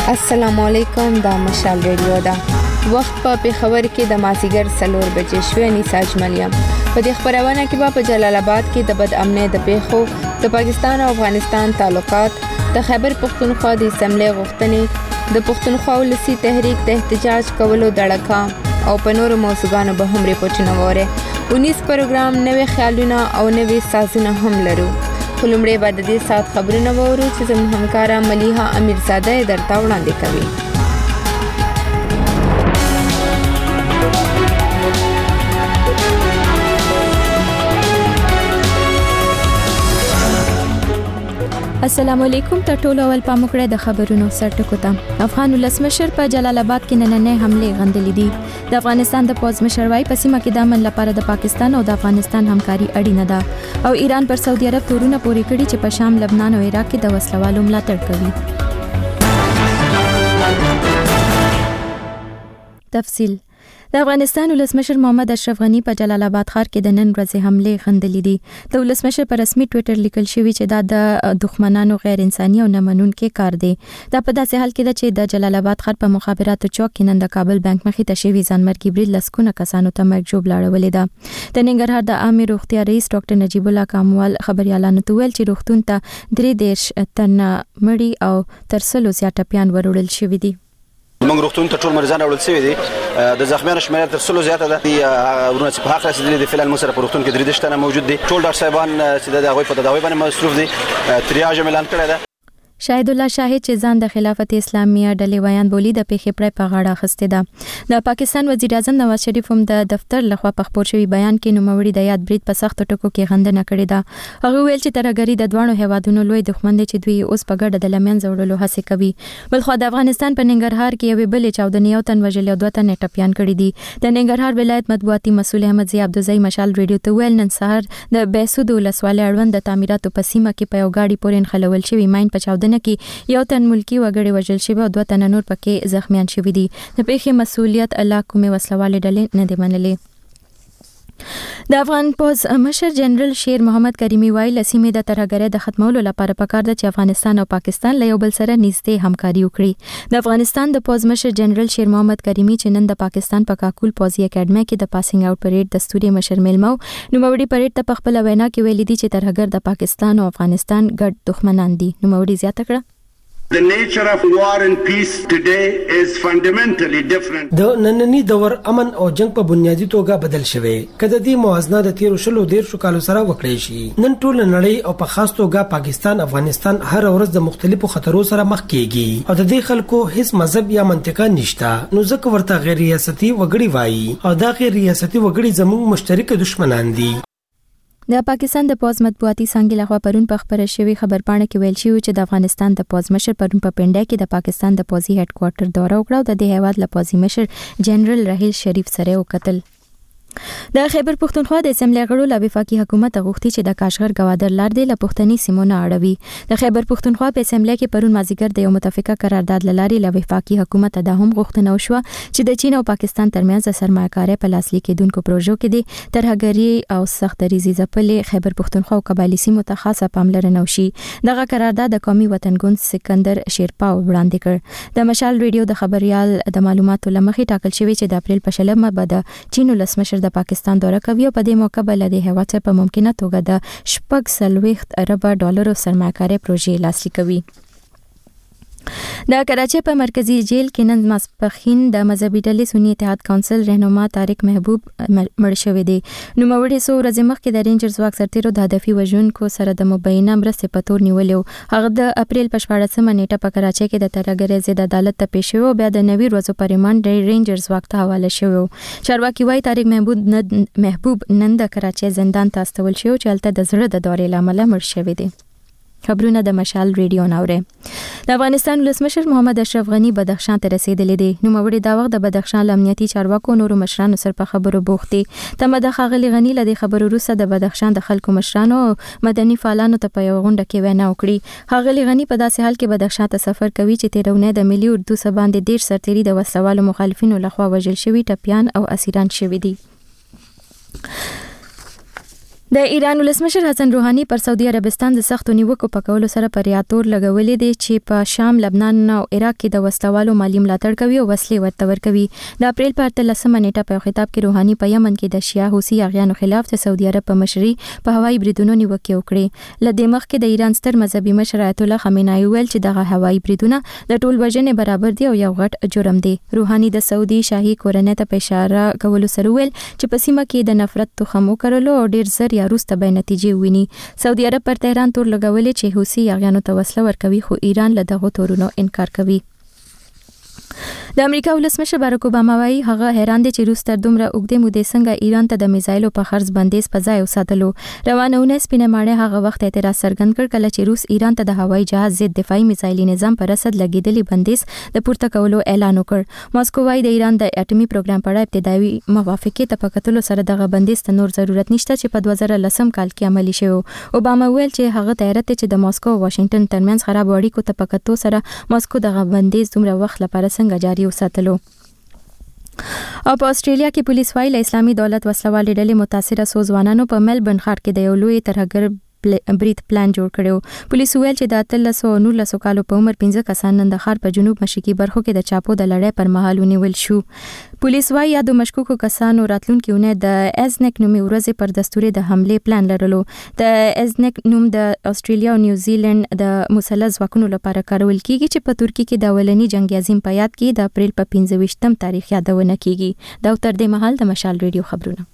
السلام علیکم، دا مشال ریډیو ده. وخت په پیښور کې د مازیګر 4 بجې شوې. نساج ملیم په دې خبرونه کې په جلال آباد کې د بد امنۍ د پیښو، د پاکستان او افغانستان تعلقات، د خیبر پختونخوا د اسمبلی غوښتنې، د پختونخوا ولسی تحریک د احتجاج کولو دړکا او په نورو موضوعاتو به هم ریپورتونه وره. 19 پروګرام، نوې خیالونه او نوې سازونه هم لرو. خلمړې بعد د دې سات خبرونه وورو چې زموږ همکارا ملیحه امیرزاده درته وړاندې کوي. السلام علیکم. ټولو اول پاموکړه د خبرونو سرټکو ته. افغان ولسمشر په جلال آباد کې نننې حمله غندلې دي. د افغانستان د پوز مشر وايي په سیمه کې د امن لپاره د پاکستان او د افغانستان همکاري اړینه ده او ایران پر سعودي عرب تورونه پورې کړي چې په شام، لبنان او عراق کې د وسلوالو ملاتړ کوي. تفصیل. د افغانستان ولسمشر محمد اشرف غنی په جلال آباد ښار کې د نن ورځې حمله غندلې دي. د ولسمشر په رسمي ټوئیټر لیکل شوی چې دا د دښمنانو غیر انساني او نامنونکي کار دی. دا په داسې حال کې ده چې د جلال آباد ښار په مخابراتو چوک کې نن د کابل بانک مخې ته شوی ځانمرګي برید لسکونه کسانو ته مرګ ژوبل اړولې ده. د ننګرهار د عامه روغتیا رئیس ډاکټر نجیب الله کاموال خبريالانو ته ویل چې روغتون ته 3 تنه مړي او تر 100 زیات ټپيان وروړل شوی دي. موږ روغتون ته ټول مریضان راوړل شوي دي. د زخمیانو شمېر تر 100 زیاته ده. ورونه چې په حق رسیدلي دي فعلا موږ سره په روغتون کې 3 تنه موجود دي. ټول ډاکټر صاحبان چې د هغوی په تداوی باندې مصروف دي. تریاج اعلان کړی ده. شاهد الله شاهد چې ځان د خلافت اسلامیه ډلې ویان بولی د پیښې پر په غاړه اخسته ده. د پاکستان وزیر اعظم نواز شریف هم د دفتر لخوا په خبر شوی بیان کې نوموړي د یاد برید په سخت ټکو کې غندنه کړې ده. هغه ویل چې ترګری د دوه هیوادونو لوی دښمن دي چې دوی اوس په ګډه د لمن زوړلو هڅه کوي. بلخو د افغانستان په ننګرهار کې یو بل چاودنې او تن وجل او 2 تن ټپيان کړي دي. د ننګرهار ولایت مطبوعاتي مسؤل احمد زی عبدالزی مشال ریډیو ته ویل نن سهار د بیسود ولسوالۍ اړوند د تعمیراتو په سیمه کې په یو گاډي پورې خلول شوی ماین په چاودنه کې یو تن ملکی وګړي وژل شوی او 2 تن نور پکې زخمیان شوی دي. د پیښې مسؤلیت الله کومه وسلواله ډلې نه دی منلې. د افغان پوز مشر جنرال شیر محمد کریمی وایي لسیمې د ترهګرۍ د ختمولو لپاره پکار ده چې افغانستان او پاکستان له یو بل سره نږدې همکاري وکړي. د افغانستان د پوز مشر جنرال شیر محمد کریمی چې نن د پاکستان په کاکول پوزي اکیډمي کې د پاسینګ اوټ پریډ دستوري مشر میلمو نوموړي پریډ ته په خپل وینا کې ویلي دي چې ترهګر د پاکستان او افغانستان ګډ دښمنان دي. نوموړي زیاته کړه The nature of war and peace today is fundamentally different. د نننی دور امن او جنگ په بنیادی توګه بدل شوی. کله دې موازنه د 13 کالو سره وکړی شي. نن ټول نړۍ او په خاص توګه پاکستان افغانستان هر ورځ د مختلفو خطرونو سره مخ کیږي او د دې خلکو هیڅ مذهب یا منطقه نشته. نو ځکه ورته غیر ریاستي وګړي وایي او دا غیر ریاستي وګړي زموږ مشترک دشمنان دي. د پاکستان د پوز مطبوعاتي څنګه لخوا پرون په خبره شوی خبرپاڼه کې ویل شوی چې د افغانستان د پوز مشر پرون په پنډه کې د پاکستان د پوزي هډ کوارټر دوره وکړه او د دې هیواد له پوزي مشر جنرال راحیل شریف سره وکتل. د خیبر پختونخوا د اسمبلی غړو له وفاقي حکومت غوښتي چې د کاشغر گوادر لار دی له پښتني سیمونه اړوي. د خیبر پختونخوا په اسمبلی کې پرون مازیګر د یو متفقه قرارداد لاري له وفاقي حکومت د هم غوښتنه وشوه چې د چین او پاکستان ترمنځ سرمایه‌کاري په لاسلیک کېدونکو پروژو کې دي ترهګري او سخت ریزي ځپلې خیبر پختونخوا او قبایلی سیمو ته خاصه پاملرنه وشي. دغه قرارداد د قومي وطنګوند سکندر شیرپا وړاندې کړ. د مشال ریډیو د خبريال د معلوماتو لمخې ټاکل شوی چې د اپریل په 16مه به د چین ولسمشر د پاکستان دوره کوي او په دې موقع بل د هیواد په ممکنه توګه د 4.6 ارب ډالر سرمایه‌کاري پروژې لاسلیک کوي. د کراچۍ په مرکزی جیل کې نن ماسپخین د مذهبي ډلې سنی اتحاد کونسل رهنما طارق محبوب مړ شوی دی. نوموړي څو ورځې مخکې د رینجرز واک سرتیرو د هدفي وژونکو سره د مبینه مرستې په تور نیولیو. هغه د اپریل په 14مه نیټه په کراچۍ کې د ترهګرۍ ضد عدالت ته پیښ شو او بیا د 90 ورځو په ریمانډ رینجرز واک ته حواله شو. چارواکي وايي طارق محبوب نن د کراچۍ زندان ته استول شو چې هلته د زړه د دورې لامل مړ شوی دی. خبرونه د مشال ریډیو ناوره. د افغانستان ولسمشر محمد اشرف غنی بدخشان ته رسیدلی دی. نوموړي دا وخت د بدخشان امنیتي چارواکو نورو مشرانو سره په خبرو بوختي. تمه د خاغلی غنی له خبرو وروسته د بدخشان د خلکو مشرانو مدني فعالانو ته په یو غونډه کې وینا وکړي. خاغلی غنی په داسې حال کې بدخشان ته سفر کوي چې تیرونه د ملي اردو سباندې 10 سرتيري د وسوالو مخالفینو لخوا وژل شوی ټپيان او اسیران شوی دي. د ایران ولسمشر حسن روحاني پر سعودي عربستان د سختو نیوکو په کولو سره پر یاتور لګولې دي چې په شام، لبنان او عراق کې د وسلوالو مالی ملاتړ کوي او وسلې ورته ورکوي. د اپریل په 13مه نیټه په خطاب کې روحاني په یمن کې د شیعه حوثي اغیانو خلاف د سعودي عرب په مشرۍ په هوایي بریدونو نیوکې وکړې. لدې مخکې د ایران ستر مذهبي مشر آیت الله خامنه‌ای ویل چې دغه هوایي بریدونه د ټول وژنې برابر دي او یو غټ جرم دی. روحاني د سعودي شاهي کورنۍ ته په اشاره کولو سره ویل چې په سیمه کې د نفرت تخم وکرلو او ډیر زر یا روسته به نتیجې ویني. سعودي عرب پر تهران تور لګولې چې حوثي اغیانو ته وسله ورکوي، خو ایران له دغه تورونو انکار کوي. د امریکا ولسمشر بارک اوباما وايي هغه حیران دي چې روس تر دومره اوږدې مودې څنګه ایران ته د میزایلو په خرڅ بندیز په ځای وساتلو. روانونه سپینه ماڼۍ هغه وخت اعتراض څرګند کړ کله چې روس ایران ته د هوایي جهاز ضد دفاعي میزایلي نظام پر رسد لګیدلې بندیز د پورته کولو اعلان وکړ. ماسکو وايي د ایران د اټومي پروګرام په اړه ابتدایي موافقه ته په کتلو سره دغه بندیز ته نور ضرورت نشته چې په 2010 کال کې عملي شوی. اوباما ویل چې هغه تیارت چې د ماسکو او واشنگټن ترمنځ خراب اړیکو ته په کتو سره ماسکو دغه بندیز دومره وخت لپاره څنګه جاري وساتلو. او په استرالیا کې پولیس وايي له اسلامي دولت وسلوال ډلې متاثره سو ځوانانو په ملبورن ښار کې د یو لوی ترهګر برید پلان جوړ کړو. پولیس ویل چې د 1319 کالو په عمر 15 کسان نن د ښار په جنوب مشرقي برخو کې د چاپو د لړۍ پر مهال ونیول شو. پولیس وايي یادو مشکوکو کسانو راتلونکي اونۍ د ایزنک نومي ورځې پر دستوري د حمله پلان لرلو. د ایزنک نوم د استرالیا او نیوزیلند د مسلح ځواکونو لپاره کارول کیږي چې په ترکیه کې د اولنی جنگ عظیم په یاد کې د اپریل په 15 تاریخ یادونه کیږي. دا تر دې مهال د مشال ریډیو خبرونه.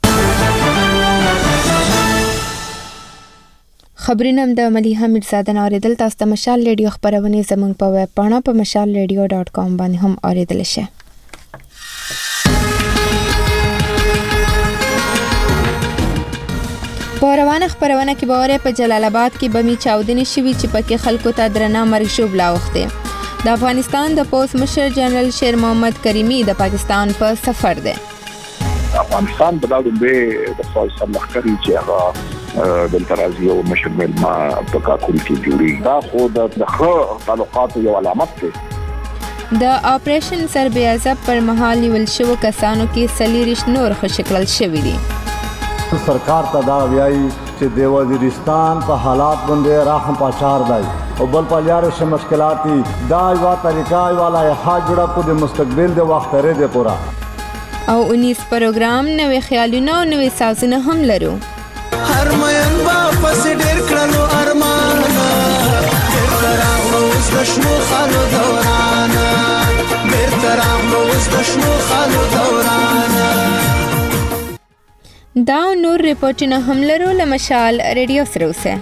خبرونه د مليحه میرزادن اوریدل. تاسو د مشال ریډیو خبرونه زموږ په ویب پاڼه په mashalradio.com باندې هم اوریدل شئ. په روانه خبرونه کې باور په جلال آباد کې بمی چاودنې شوې چې پکې خلکو ته درنه مرګ شوبلا وخته. د افغانستان د پوز مشر جنرال شیر محمد کریمی د پاکستان په سفر دی. افغانستان په دغه د فوج سملخري چې هغه د ترازی او مشر ملما په کاکول کې جوړي دا خو د ښه تعلقاتو یو علامت دی. د اپریشن سربیازه پر مهال نیول شو کسانو کې سلیریش نور خوشکل شوی دي. سرکار ته دا وایي چې د وزیرستان په حالات باندې راهم پاچار دی او بل په لار شه مشکلات دي. دا یو طریقه والا یې جوړه کو د مستقبل د وخت لري د پورا او 19 پروګرام نوې خیالونه او نوې سازونه هم لرو. هر مېن واپس ډېر کړلو ارمان بیرته راغلو اوس د شنو خالو دوران بیرته راغلو اوس د شنو خالو دوران. دا نور ریپورټونه هم لرو له مشال ریډیو سره اوسه.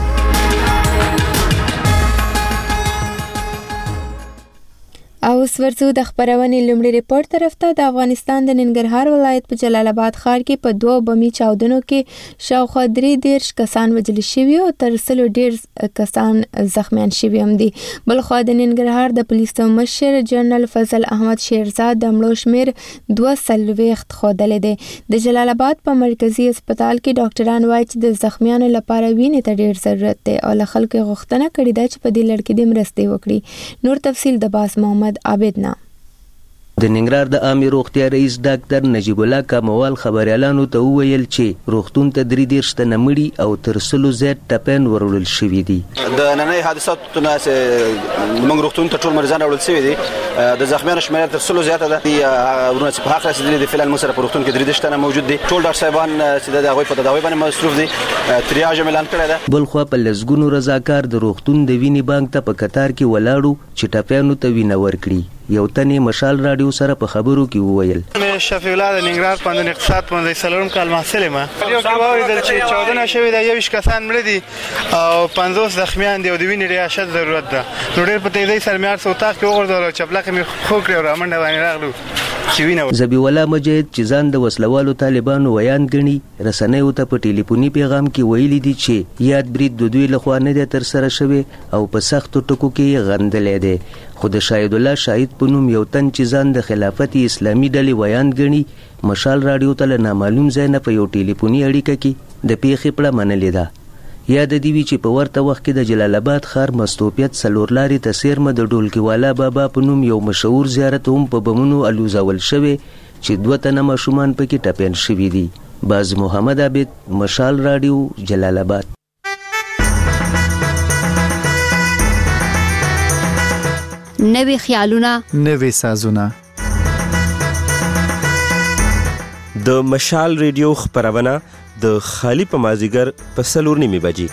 او ورسو د خبرونې لومړی ریپورت طرف ته. د افغانستان د ننګرهار ولایت په جلال آباد ښار کې په 2 بمي چاودنو کې شاوخوا 33 کسان وژل شوي او تر 100 ډیر کسان زخمیان شوي هم دي. بل خو د ننګرهار د پولیسو مشر جنرال فضل احمد شیرزاد د مړو شمیر 240 ښودل دي. د جلال آباد په مرکزی هسپتال کې ډاکټران وايي چې د زخمیانو لپاره وینې ته ډیر ضرورت دی او له خلکو غوښتنه کړې ده چې په دې لړ کې د مرستې وکړي. نور تفصیل د باس محمد عابدنا. د ننګرهار د عامه روغتیا رئیس ډاکټر نجیب الله کموال خبريالانو ته وویل چې روغتون ته 33 تنه مړي او تر 100 زیات ټپيان ورول شوي دي. د نننۍ حادثاتو نه موږ روغتون ته ټول مریضان راوړل شوي دي. د زخمیانو شمېر تر 100 زیاته ده. ورونه چې په حق رسیدلي دي فعلا موږ سره په روغتون کې 33 تنه موجود دي. ټول ډاکټر صاحبان چې د هغوی په تداوی باندې مصروف دي. تریاج اعلان کړی ده. بل خو په لزګونو رضاکار د روغتون د وینې بانک ته په قطار کې ولاړو چې ټپيانو ته وینه ورکړي. یو تنې مشال رادیو سره په خبرو کې وویل مې شفیع الله د ننګرهار پوهنتون اقتصاد پوهنځي څلورم کال محصل یم. رادیو کې واوریدل چې 14 شوي د 21 کسان مړه دي او 50 زخمیان دي او د وینې ریاشت ضرورت ده. نو ډېر په تیزۍ سره مې هر څه اتاق کې وغورځول او چپلکې مې خو کړې او رامنډه باندې راغلو چې وینه. ذبیح الله مجاهد چې ځان د وسلوالو طالبانو ویان ګڼي رسنیو ته په ټلیفوني پیغام کې ویلي دي چې یاد برید د دوی لخوا نه دی ترسره شوی او په سختو ټکو کې غندلې دی. خو د شاهد الله شاهد په نوم یو تن چې ځان د خلافت اسلامي ډلې ویان ګڼي مشال رادیو ته له نامعلوم ځای نه په یو ټلیفوني اړیکه کې د پیښې پړه منلې ده. یا د دې وی چې په ورته وخت کې د جلال آباد ښار مستوپیت څلورلارې ته څیرمه د ډولکیوالا بابا په نوم یو مشهور زیارت هم په بمونو الوزول شوی چې 2 تنه ماشومان پکې ټپيان شوي دي. باز محمد عابد، مشال رادیو، جلال آباد. نوې خیالونه، نوې سازونه. د مشال ریډیو خپرونه د خالی په مازیګر په 4:30 بجې.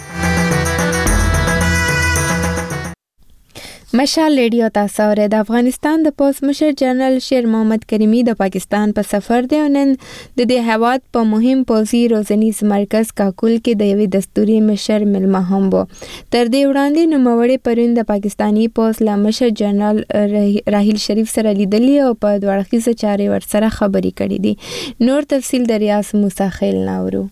مشال ریډیو تاسو اورئ. د افغانستان د پوز مشر جنرال شیر محمد کریمی د پاکستان په سفر دی او نن د دې هیواد په مهم پوزي روزنیز مرکز کاکول کې د یوې دستوري مشر ملما هم وو. تر دې وړاندې نوموړي پرون د پاکستانی پوز له مشر جنرال راحیل شریف سره لیدلی او په دوړخیزه چارې ورسره خبرې کړې دي. نور تفصیل د ریاض موسی خیل ناورو.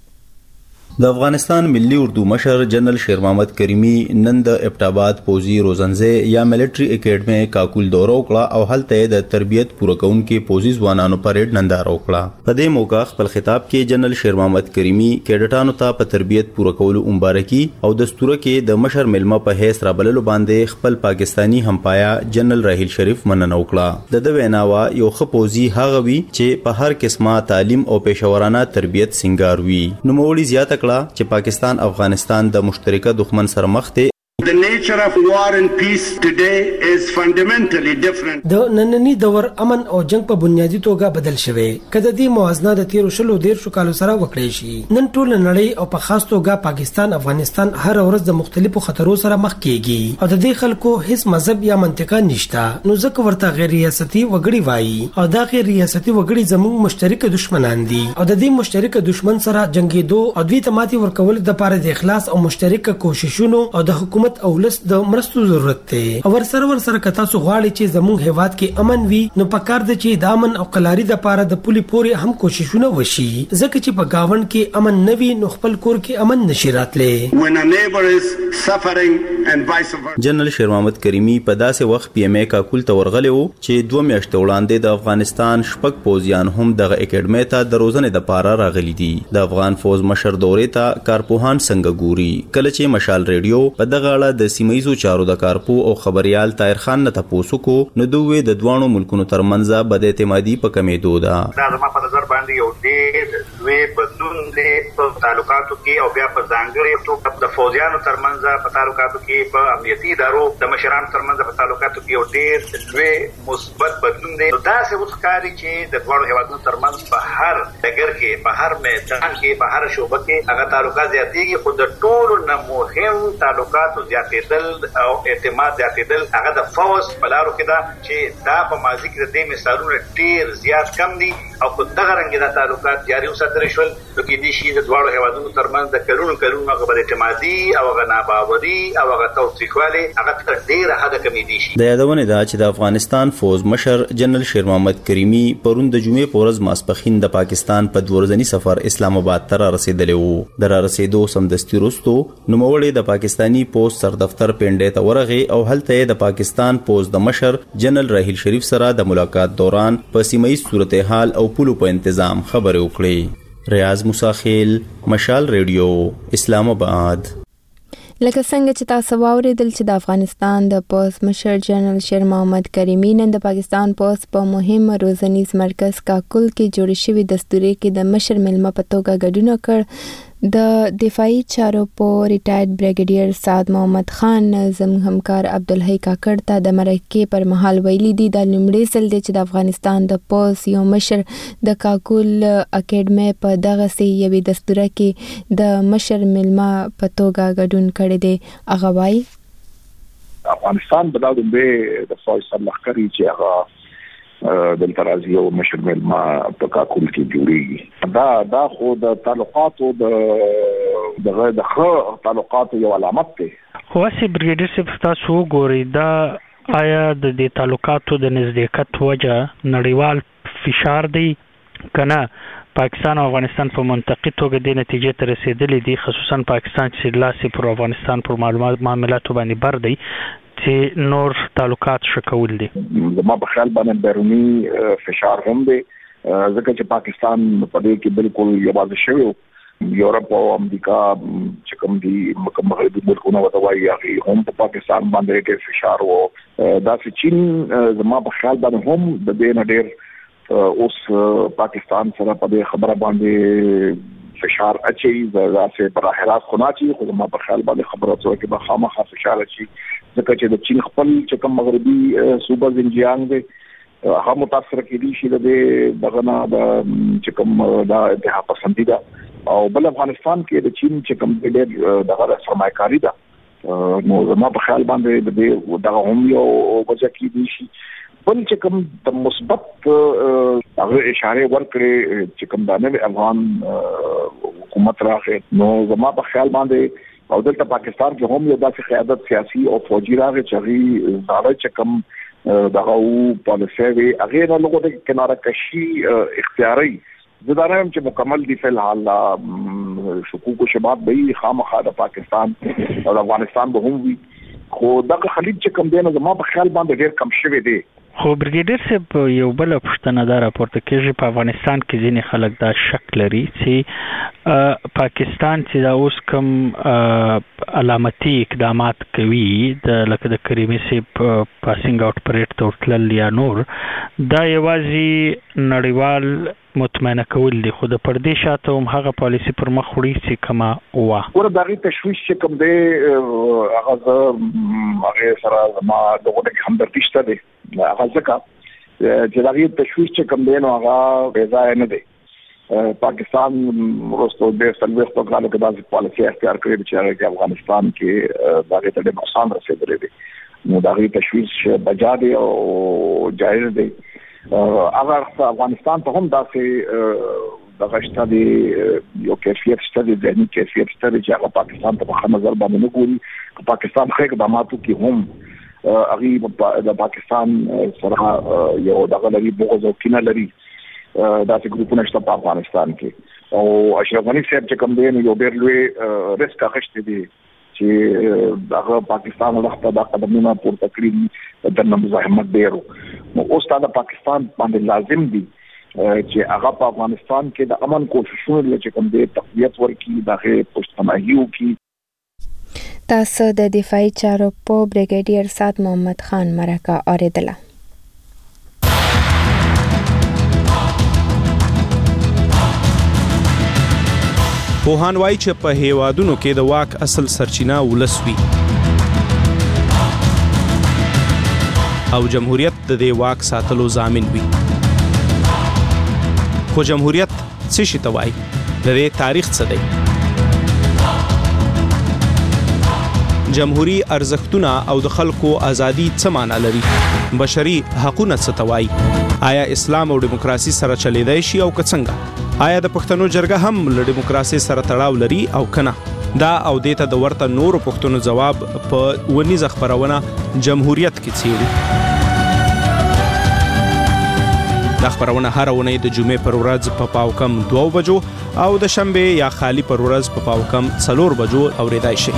د افغانستان ملي اردو مشر جنرال شیر محمد کریمی نن د ابټاباد پوزي روزنځي یا ملټري اکیډمي کاکول دورو کړه او هلته د تربیت پوره کونکو پوزي ځوانانو پریډ ننداره وکړه. په دې موقع خپل خطاب کې جنرال شیر محمد کریمی کیډټانو ته په تربیت پوره کولو مبارکي او دستوره کې د مشر ملما په هیڅ رابللو باندې خپل پاکستانی همپایا جنرال راحیل شریف مننه وکړه. د ویناوا یو خپوزي هغه وی چې په هر قسمه تعلیم او پېښورانه تربیت سنگار وی. نو مولوی زیاته چې پاکستان افغانستان د مشترکه دښمن سره مخ دی. The nature of war and peace today is fundamentally different. د نننی دور امن او جنگ په بنیادی توګه بدل شوی. کله دې موازنه د 13 کالو سره وکړی شي. نن ټول نړۍ او په خاص توګه پاکستان افغانستان هر ورځ د مختلفو خطرونو سره مخ کیږي او د دې خلکو هیڅ مذهب یا منطقه نشته. نو ځکه ورته غیر ریاستي وګړي وایي او دا غیر ریاستي وګړي زموږ مشترک دشمنان دي او د دې مشترک دشمن سره جنگیدو او دوی ته ماتي ورکول د لپاره د اخلاص او مشترک کوششونو او د حکومت او ولس د مرستو ضرورت دی. او ورسره کتا سو غواړي چې زموږ هیواد کې امن وي نو پکار دی چې د امن او قلاري د لپاره د پولي پوري هم کوششونه وشي. ځکه چې په گاوند کې امن نوي نو خپل کور کې امن نشي راتلې. When a neighbor is suffering and vice versa. جنرال شیر محمد کریمی په داسې وخت پی ام ای کاکول ته ورغلی وو چې 2 میاشتې وړاندې د افغانستان شپږ پوزیان هم دغه اکیډمي ته د روزنې د لپاره راغلي دي. د افغان فوز مشر دورې ته کارپوهان څنګه ګوري. کله چې مشال ریډیو په دغه اړه د سیمایزو چارو د کارپو او خبريال طاهر خان نه تاسو کو نو دوی د دوانو ملکونو ترمنځ بد اعتمادي په کمیدو ده. دا زما په نظر باندې یو ډېر لوی بدلون دی په تعلقاتو کې او بیا په ځانګړي توګه د فوجیانو ترمنځ په تعلقاتو کې په امنیتي ادارو د مشرانو ترمنځ په تعلقاتو کې یو ډېر لوی مثبت بدلون دی. دا څه وښکاري چې د دوه هیوادونو ترمنځ په هر ډګر کې په هر میدان کې په هر شعبه کې هغه تعلقات زیاتېږي. خو د ټولو نه مهم تعلقاتو زیاتېدل او اعتماد زیاتېدل هغه د فوز په لارو کې ده چې دا په ماضي کې د دې مثالونه ډېر زیات کم دي او په دغه رنګ د تعلقات جاري وساتل شول نو کې دي شي د دواړو هیوادونو ترمنځ د کلونو هغه بد اعتمادي او هغه ناباوري او هغه توثیقوالی هغه تر ډېره حده کمېدی شي. د یادونه ده چې د افغانستان فوز مشر جنرال شیر محمد کریمی پرون د جمعې په ورځ ماسپښین د پاکستان په دورځنی سفر اسلام آباد ته رسیدلی وو. د رسیدو سمدستي وروسته نوموړی د پاکستانی پوسټ سر دفتر پنډې ته ورغی او هلته د پاکستان پوز د مشر جنرال راحیل شریف سره د ملاقات دوران په سیمایي صورتحال او پولو په تنظیم خبرې وکړې. ریاض موسی خیل، مشال ریډیو، اسلام آباد. لکه څنګه چې تاسو واوریدل چې د افغانستان د پوز مشر جنرال شیر محمد کریمی نن د پاکستان پوز په مهم روزنیز مرکز کاکول کې جوړ شوی دستوري کې د مشر ملما په توګه ګډون کړ. د دفاعي چارو په ریټایرډ بریګیډیر سعد محمد خان زموږ همکار عبدالحی کاکړ ته د مرکې پر مهال ویلي دي د لومړي ځل دی چې د افغانستان د پوز یو مشر د کاکول اکیډمي په دغسې یوې دستوره کې د مشر ملما په توګه ګډون کړی دی. هغه وایي افغانستان به دا لومړی د فوج سرلښکري چې هغه دلته راځي او مشر ملما په کاکول کې جوړیږي. دا خو د تعلقاتو د ښه تعلقاتو یو علامت دی. خو اسی بریګیډیر صاحب تاسو وګورئ دا آیا د دې تعلقاتو د نزدېکت وجه نړیوال فشار دی کنه پاکستان او افغانستان په منطقي توګه د نتیجې ته رسیدلی دي خصوصا پاکستان چې لاس پر افغانستان پر معاملاتو باندې بر دی چې نور تعلقات شکول دي. زما په خیال باندې بیرونی فشار هم دی ځکه چې پاکستان په دې کې بالکل یوازې شوی یورپ او امریکا چې کوم دي مغربي ملکونه وته وایي هغه هم په پاکستان باندې کې فشار وو. دا چې چین زما په خیال باندې هم د دې نه ډېر اوس پاکستان سره په خبره باندې فشار اچي زاسه پر احراز خناچي خو ما په خیال باندې خبره څو کې به خامخا فشار اچي ځکه چې د چین خپل چې کوم مغربي صوبه زنجیانګ دی هغه متاثر کېدي شي دغه نه د چې کوم د اتحاد پسندیده او بل افغانستان کې د چین چې کوم ډېر دغه سرمایه‌کاري ده نو زما په خیال باندې دغه هم یو وجه کېدي شي بل چې کوم د مثبت هغه اشاره ورکړي چې کوم د افغان حکومت راغی نو زما په خیال باندې او دلته پاکستان کې هم یو داسې قیادت سیاسي او فوجي راغی چې هغه زاړه چې کوم دغه پالیسي وي هغه نه لږه د کناره کشي اختیاري زدارم چې مکمل دی فل حال شکوک او شباب به خامخا د پاکستان او افغانستان به هم وي خو دغه خلیج چې کوم دی نو زما په خیال باندې ډېر کم شوی دی خو بریګیډر صاحب یو بل پښتنه دا راپورته کېږي په افغانستان کې ځینې خلک دا شک لري چې پاکستان چې دا اوس کوم علامتي اقدامات کوي لکه د کریمي صاحب پاسینګ آوټ پریډ ته ورتلل یا نور دا یوازې نړیوال مطمئنه کول دي خو د پردې شاته هم هغه پالیسي پر مخ وړي چې کما وا ور دغه تشویش چې کوم دی هغه سره ما دغه همدردي شته دي هغه ځکه چې دغه تشویش چې کوم دی نو هغه بېځای نه دی پاکستان ورستو د سلوي خپل کې داسې پالیسي اختیار کړې چې افغانستان کې دغه ته د نقصان رسیدلې دي نو دغه تشویش بجا دی او جایز دی اگر افغانستان ته هم داسې دغه شته دی یو کیفیت شته دی ځینې کیفیت شته دی چې هغه پاکستان ته په نظر باندې نه ګوري پاکستان خې اقداماتو کې هم هغه د پاکستان سره یو دغه لري بغض او کینه لري داسې ګروپونه شته په افغانستان کې او اشرف غنی صاحب چې کوم دی نو یو ډېر لوی ریسک اخیستی دی چې دغه پاکستان وخت دا قدمونه پورته کړی د مزاحمت ډیرو نو اوس دا پاکستان باندې لازم دي چې هغه په افغانستان کې د امن کوششونه چې کوم دي تقویت ورکړي دغه پښتماهیو کې تاسو د دفاعي چارو په بریګیډیر سات محمد خان مرکه اوریدله پوهان وایي چې په هیوادونو کې د واک اصل سرچینه ولس وي او جمهوریت د دې واک ساتلو ضامن وي خو جمهوریت څه شي ته وایي د دې تاریخ څه دی جمهوری ارزښتونه او د خلکو ازادي څه معنی لري بشري حقوقونه څه ته وایي آیا اسلام او دیموکراسي سره چلیدای شي او څنګه آیا د پښتنو جرګه هم له دیموکراسي سره تړاو لري او کنه دا او دیته د ورته نور پښتنو جواب په ونیزه خبرونه جمهوریت کې څیړي دا خبرونه هر ونې د جمعې پر ورځ په پاوکم 2 بجو او د شنبه یا خالی پر ورځ په پاوکم 4 بجو اوریدای شي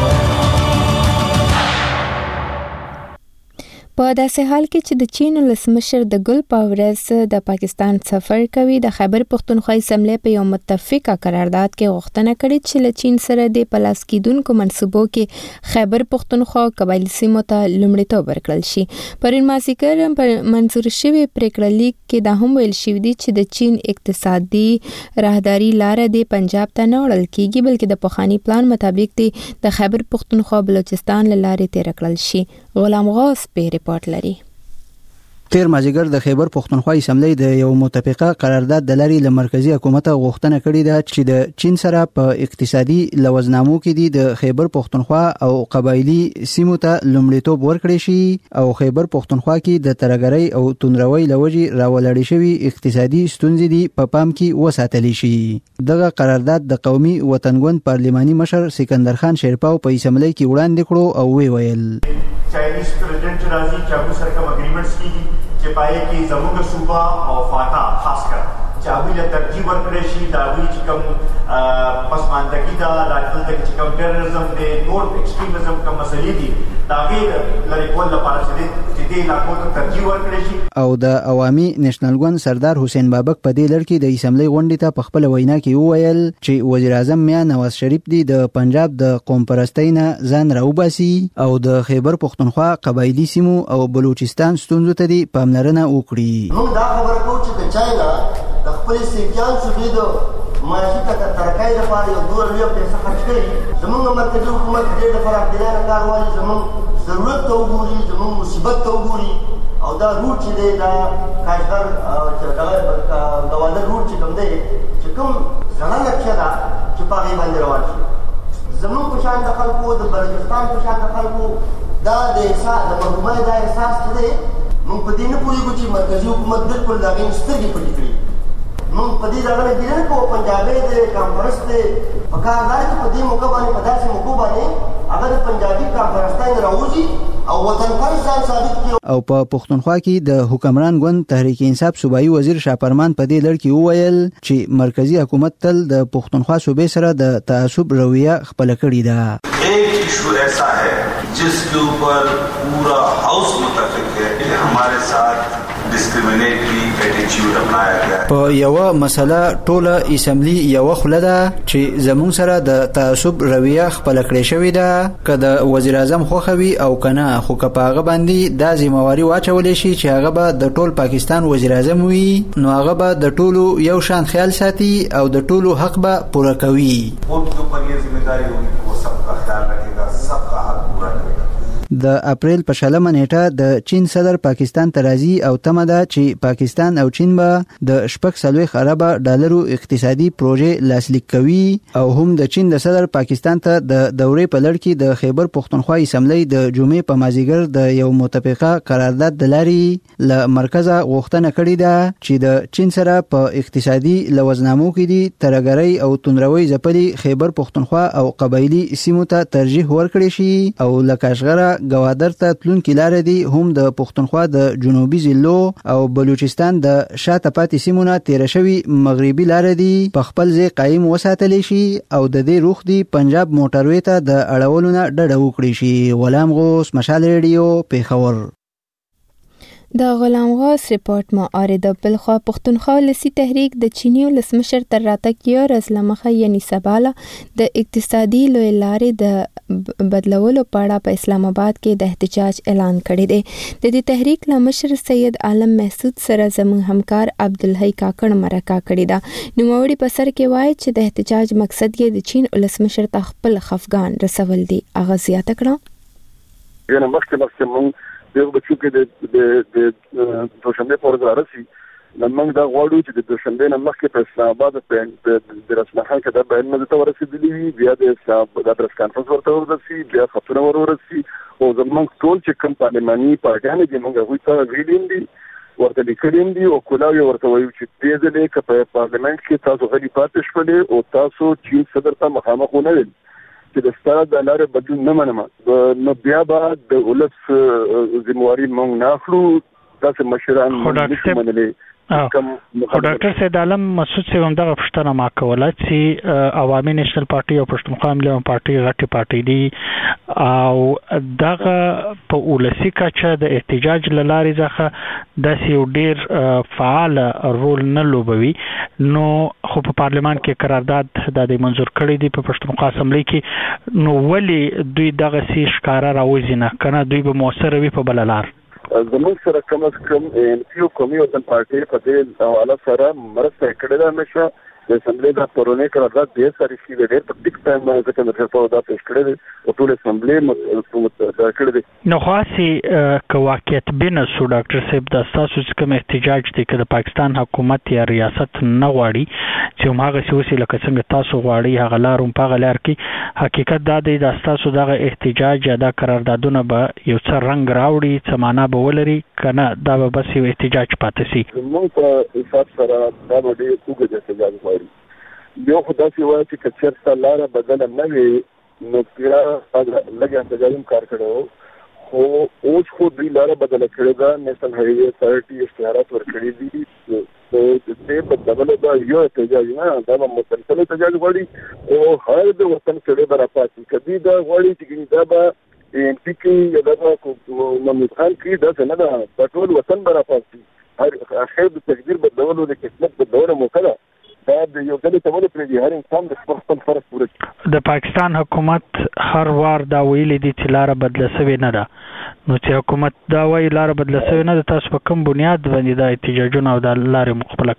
په داسې حال کې چې د چین ولسمشر د ګل په ورځ د پاکستان سفر کوي د خیبر پختونخوا اسمبلی په یو متفقه قرارداد کې غوښتنه کړې چې له چین سره د پلاس کېدونکو منصوبو کې خیبر پختونخوا قبایلي سیمو ته لومړیتوب ورکړل شي پرون مازیګر منظور شوی پریکړه لیک کې دا هم ویل شوی دی چې د چین اقتصادي راهداري لار د پنجاب ته نه وړل کیږي بلکې د پخوانی پلان مطابق د خیبر پختونخوا بلوچستان لارې تیر کړل شي غلام غوث په ریپورت لري تیر مازیګر د خیبر پختونخوا اسمبلی د یو متفقه قرارداد د لاري له مرکزی حکومت غوښتنه کړې ده چې د چین سره په اقتصادي لوزنامو کې د خیبر پختونخوا او قبایلی سیمو ته لومړیتوب ورکړي شي او خیبر پختونخوا کې د ترګرۍ او توندروي لوجي راولړې شوی اقتصادي ستونزې دی په پام کې وساتل شي دغه قرارداد د قومي وطنګوند پارلماني مشر سکندر خان شیرپاو په اسمبلی کې وړاندې کړو او ویل چاینیز پریزیدنٹ راځي چې هغه سره کوم اګریمنټس کیږي چې پای کې زموږ صوبه او فاټا خاص کر چې هغه له ترجیح ورکړي شي دا وی چې کوم پسماندګي دا دلته چې کوم ټیرریزم دی نور ایکستریمزم کوم مسلې دي دا غیر لري کول لپاره چې دې علاقو ته ترجیح ورکړي شي. او د عوامي نېشنل ګوند سردار حسین بابک په دې لړ کې د اسمبلی غونډې ته په خپل وینا کې وویل چې وزیر اعظم میا نواز شریف دی د پنجاب د قوم پرستۍ نه ځان راوباسي او د خیبر پختونخوا قبایلی سیمو او بلوچستان ستونزو ته دی پاملرنه وکړي. موږ دا خبره کوو چې د چاینا د خپل سیکان صوبې د معاشي ترقۍ لپاره یو دوه لوی پیسې خرج کړي. زموږ مرکزي حکومت دې لپاره اقتدار کار والی زموږ ضرورت ته وګوري زموږ مصیبت ته وګوري او دا روټ چې دی دا کاشغر غوادر روټ چې کوم دی چې کوم زړه نقشه ده چې په هغې باندې روان شي. زموږ په شان د خلکو د بلوچستان په شان د خلکو دا د محکومۍ دا احساس چې دی موږ په دې نه پوهېږو چې مرکزي حکومت بلکل د هغې سترګې پټې کړي. موږ په دې دغه نه ګیله نه کوو پنجابی دی کامپرست دی په کار دا چې په دې موقع باندې په داسې موقع باندې هغه د پنجابي کامپرستۍ نه راوځي او وطن پرست ځان ثابت کړي. او په پښتونخوا کې د حکمران ګوند تحریک انصاف صوبایي وزیر شاپرمان په دې لړ کې وویل چې مرکزی حکومت تل د پښتونخوا صوبې سره د تعصب رویه خپله کړې ده. ایک ایشو ایسا ہے جس کے اوپر پورا ہاؤس متفق ہے کہ ہمارے ساتھ ډیسکریمینیټری اټیچیوډ اپنایا گیا ہے. په یو مسله ټوله اسمبلی یو خله ده چې زمون سره د تعصب رویه خپل کړې شوې ده که د وزیر اعظم خوښوي او کنه خو که په هغه باندې دا ذمہواری واچولې شي چې هغه به د ټول پاکستان وزیر اعظم وي نو هغه به د ټولو یو شان خیال ساتي او د ټولو حق به پوره کوي. ان کے اوپر یہ ذمہ داری ہوگی کہ وہ سب کا خیال رکھے گا سب کا حق پورا کرے گا. د اپریل په 16 نیټه د چین صدر پاکستان ته راځي او تمه ده چې پاکستان او چین به د 4.4 ارب ډالرو اقتصادي پروژې لاسلیک کوي او هم د چین د صدر پاکستان ته د دورې په لړ کې د خیبر پختونخوا اسمبلی د جمعې په مازیګر د یو متفقه قرارداد د لاري له مرکزه غوښتنه کړې ده چې د چین سره په اقتصادي لوزنامو کې دي ترګرۍ او تندروي ځپلي خیبر پختونخوا او قبایلی سیمو ته ترجیح ورکړي شي او لکاشغره غوادر ته تلونکي لار دي هم د پښتونخوا د جنوبي ضلعو او بلوچستان د شاته پاتې سیمونه تیر شوی مغربي لار دي په خپل ځای قایم وساتلی شي او د دې روخ دی پنجاب موټروي ته د اړولونه ډډه وکړي شي. غلام غوث مشال ریډیو پیښور. د غلام غوث رپورټ مو اوریدو. بلخوا پښتونخوا ولسي تحریک د چینی ولسمشر تر راتګ یو ورځ لمخه یعنی سباله د اقتصادي لوی لارې د بدلولو په اړه په اسلام آباد کې د احتجاج اعلان کړی دی. د دې تحریک له مشر سید عالم محسود سره زموږ همکار عبدالحی کاکړ مرکه کړې ده. نوموړي په سر کې وایي چې د احتجاج مقصد یې د چین ولسمشر ته خپل خفګان رسول دي. هغه زیاته کړه یعنی مخکې مونږ دغه بچو کې د دوشنبه پر ورځ راشي موږ دا غواړو چې د دوشنبه نه مخکې په اسلام آباد د رسمي خان کې د بیان مزه ورسېدلی وي بیا د پریس کانفرنس ورته ورسي بیا خبرونه ورسي او زموږ ټول چې کوم پارلماني پارټیانې دي موږ هغوی ته ویلیم دي ورته لیکلیم دي او کولاوی ورته وایو چې دې ځلې که په پارلمنت کې تاسو غلي پاتې شولې او تاسو چین صدر ته مخامخ ونه ویل چې د ستاره د لارې بدلون نه منم نو بیا به د ولس ذمہواری موږ نه اخلو تاسو مشران نشو منلی. خو ډاکټر سید عالم مسعود صاحب هم دغه پوښتنه ما کوله چې عوامي نېشنل پارټي او پښتونخوا ملي پارټي غټي پارټي دي او دغه په ولسي کچه د احتجاج لارې ځخه داسې یو ډیر فعال رول نه لوبوي نو خو په پارلمان کې قرارداد د منظور کړی دی په پښتونخوا اسمبلی کې نو ولی دوی دغه سي ښکارا راوځي نه کنه دوی به موثر وي په بللار زموږ سره کم از کم انفیو قومي وطن پارټي په دې حواله سره مرسته کړې ده همیشه د اسمبلی د پرونی قرارداد ډېر ساري شي ډېر په ټیک ټایم باندې ځکه د فلسفه دا پیش کړی دی او ټول اسمبلی کړی دی نو خاصي که واقعیت بینه سو ډاکټر صاحب د تاسو کوم احتجاج دی که د پاکستان حکومت یا ریاست نه غواړي چې هغه سوسي لکه څنګه تاسو غواړي هغه لارم په غلار کې حقیقت دا دی د تاسو دغه احتجاج یا د قراردادونه به یو څه رنگ راوړي څه معنا به ولري کنه دا به بس یو احتجاج پاتې شي. موږ په حساب سره دا به ډېر کوږه احتجاج غواړي یو خو داسې وایي چې که چېرته لاره بدله نه وي نو بیا لږ احتجاج هم کار کړی و خو اوس خو دوی لاره بدله کړې ده نیشنل هایوې اتھارټي اشتهارات ورکړي دي دې په دغه د یو احتجاج نه دا مسلسل احتجاج غواړي او هر د وطن سره برابر کدي دا غواړي چې دا به ان پی کې دا محمود خان کې دا څنګه دا ټول وطن برابر شي هر اخر د تقدیر بدلولو د قسمت بدلولو موکله دا د یو ځل ته ولې پرې هر انسان د خپل فرض پوره کړي د پاکستان حکومت هر وار دا ویلي دي چې لار بدله شوی نه ده نو چې حکومت دا وایي لار بدله شوی نه ده تاسو په کوم بنیاد باندې دا احتجاجونه او دا لارې مخبله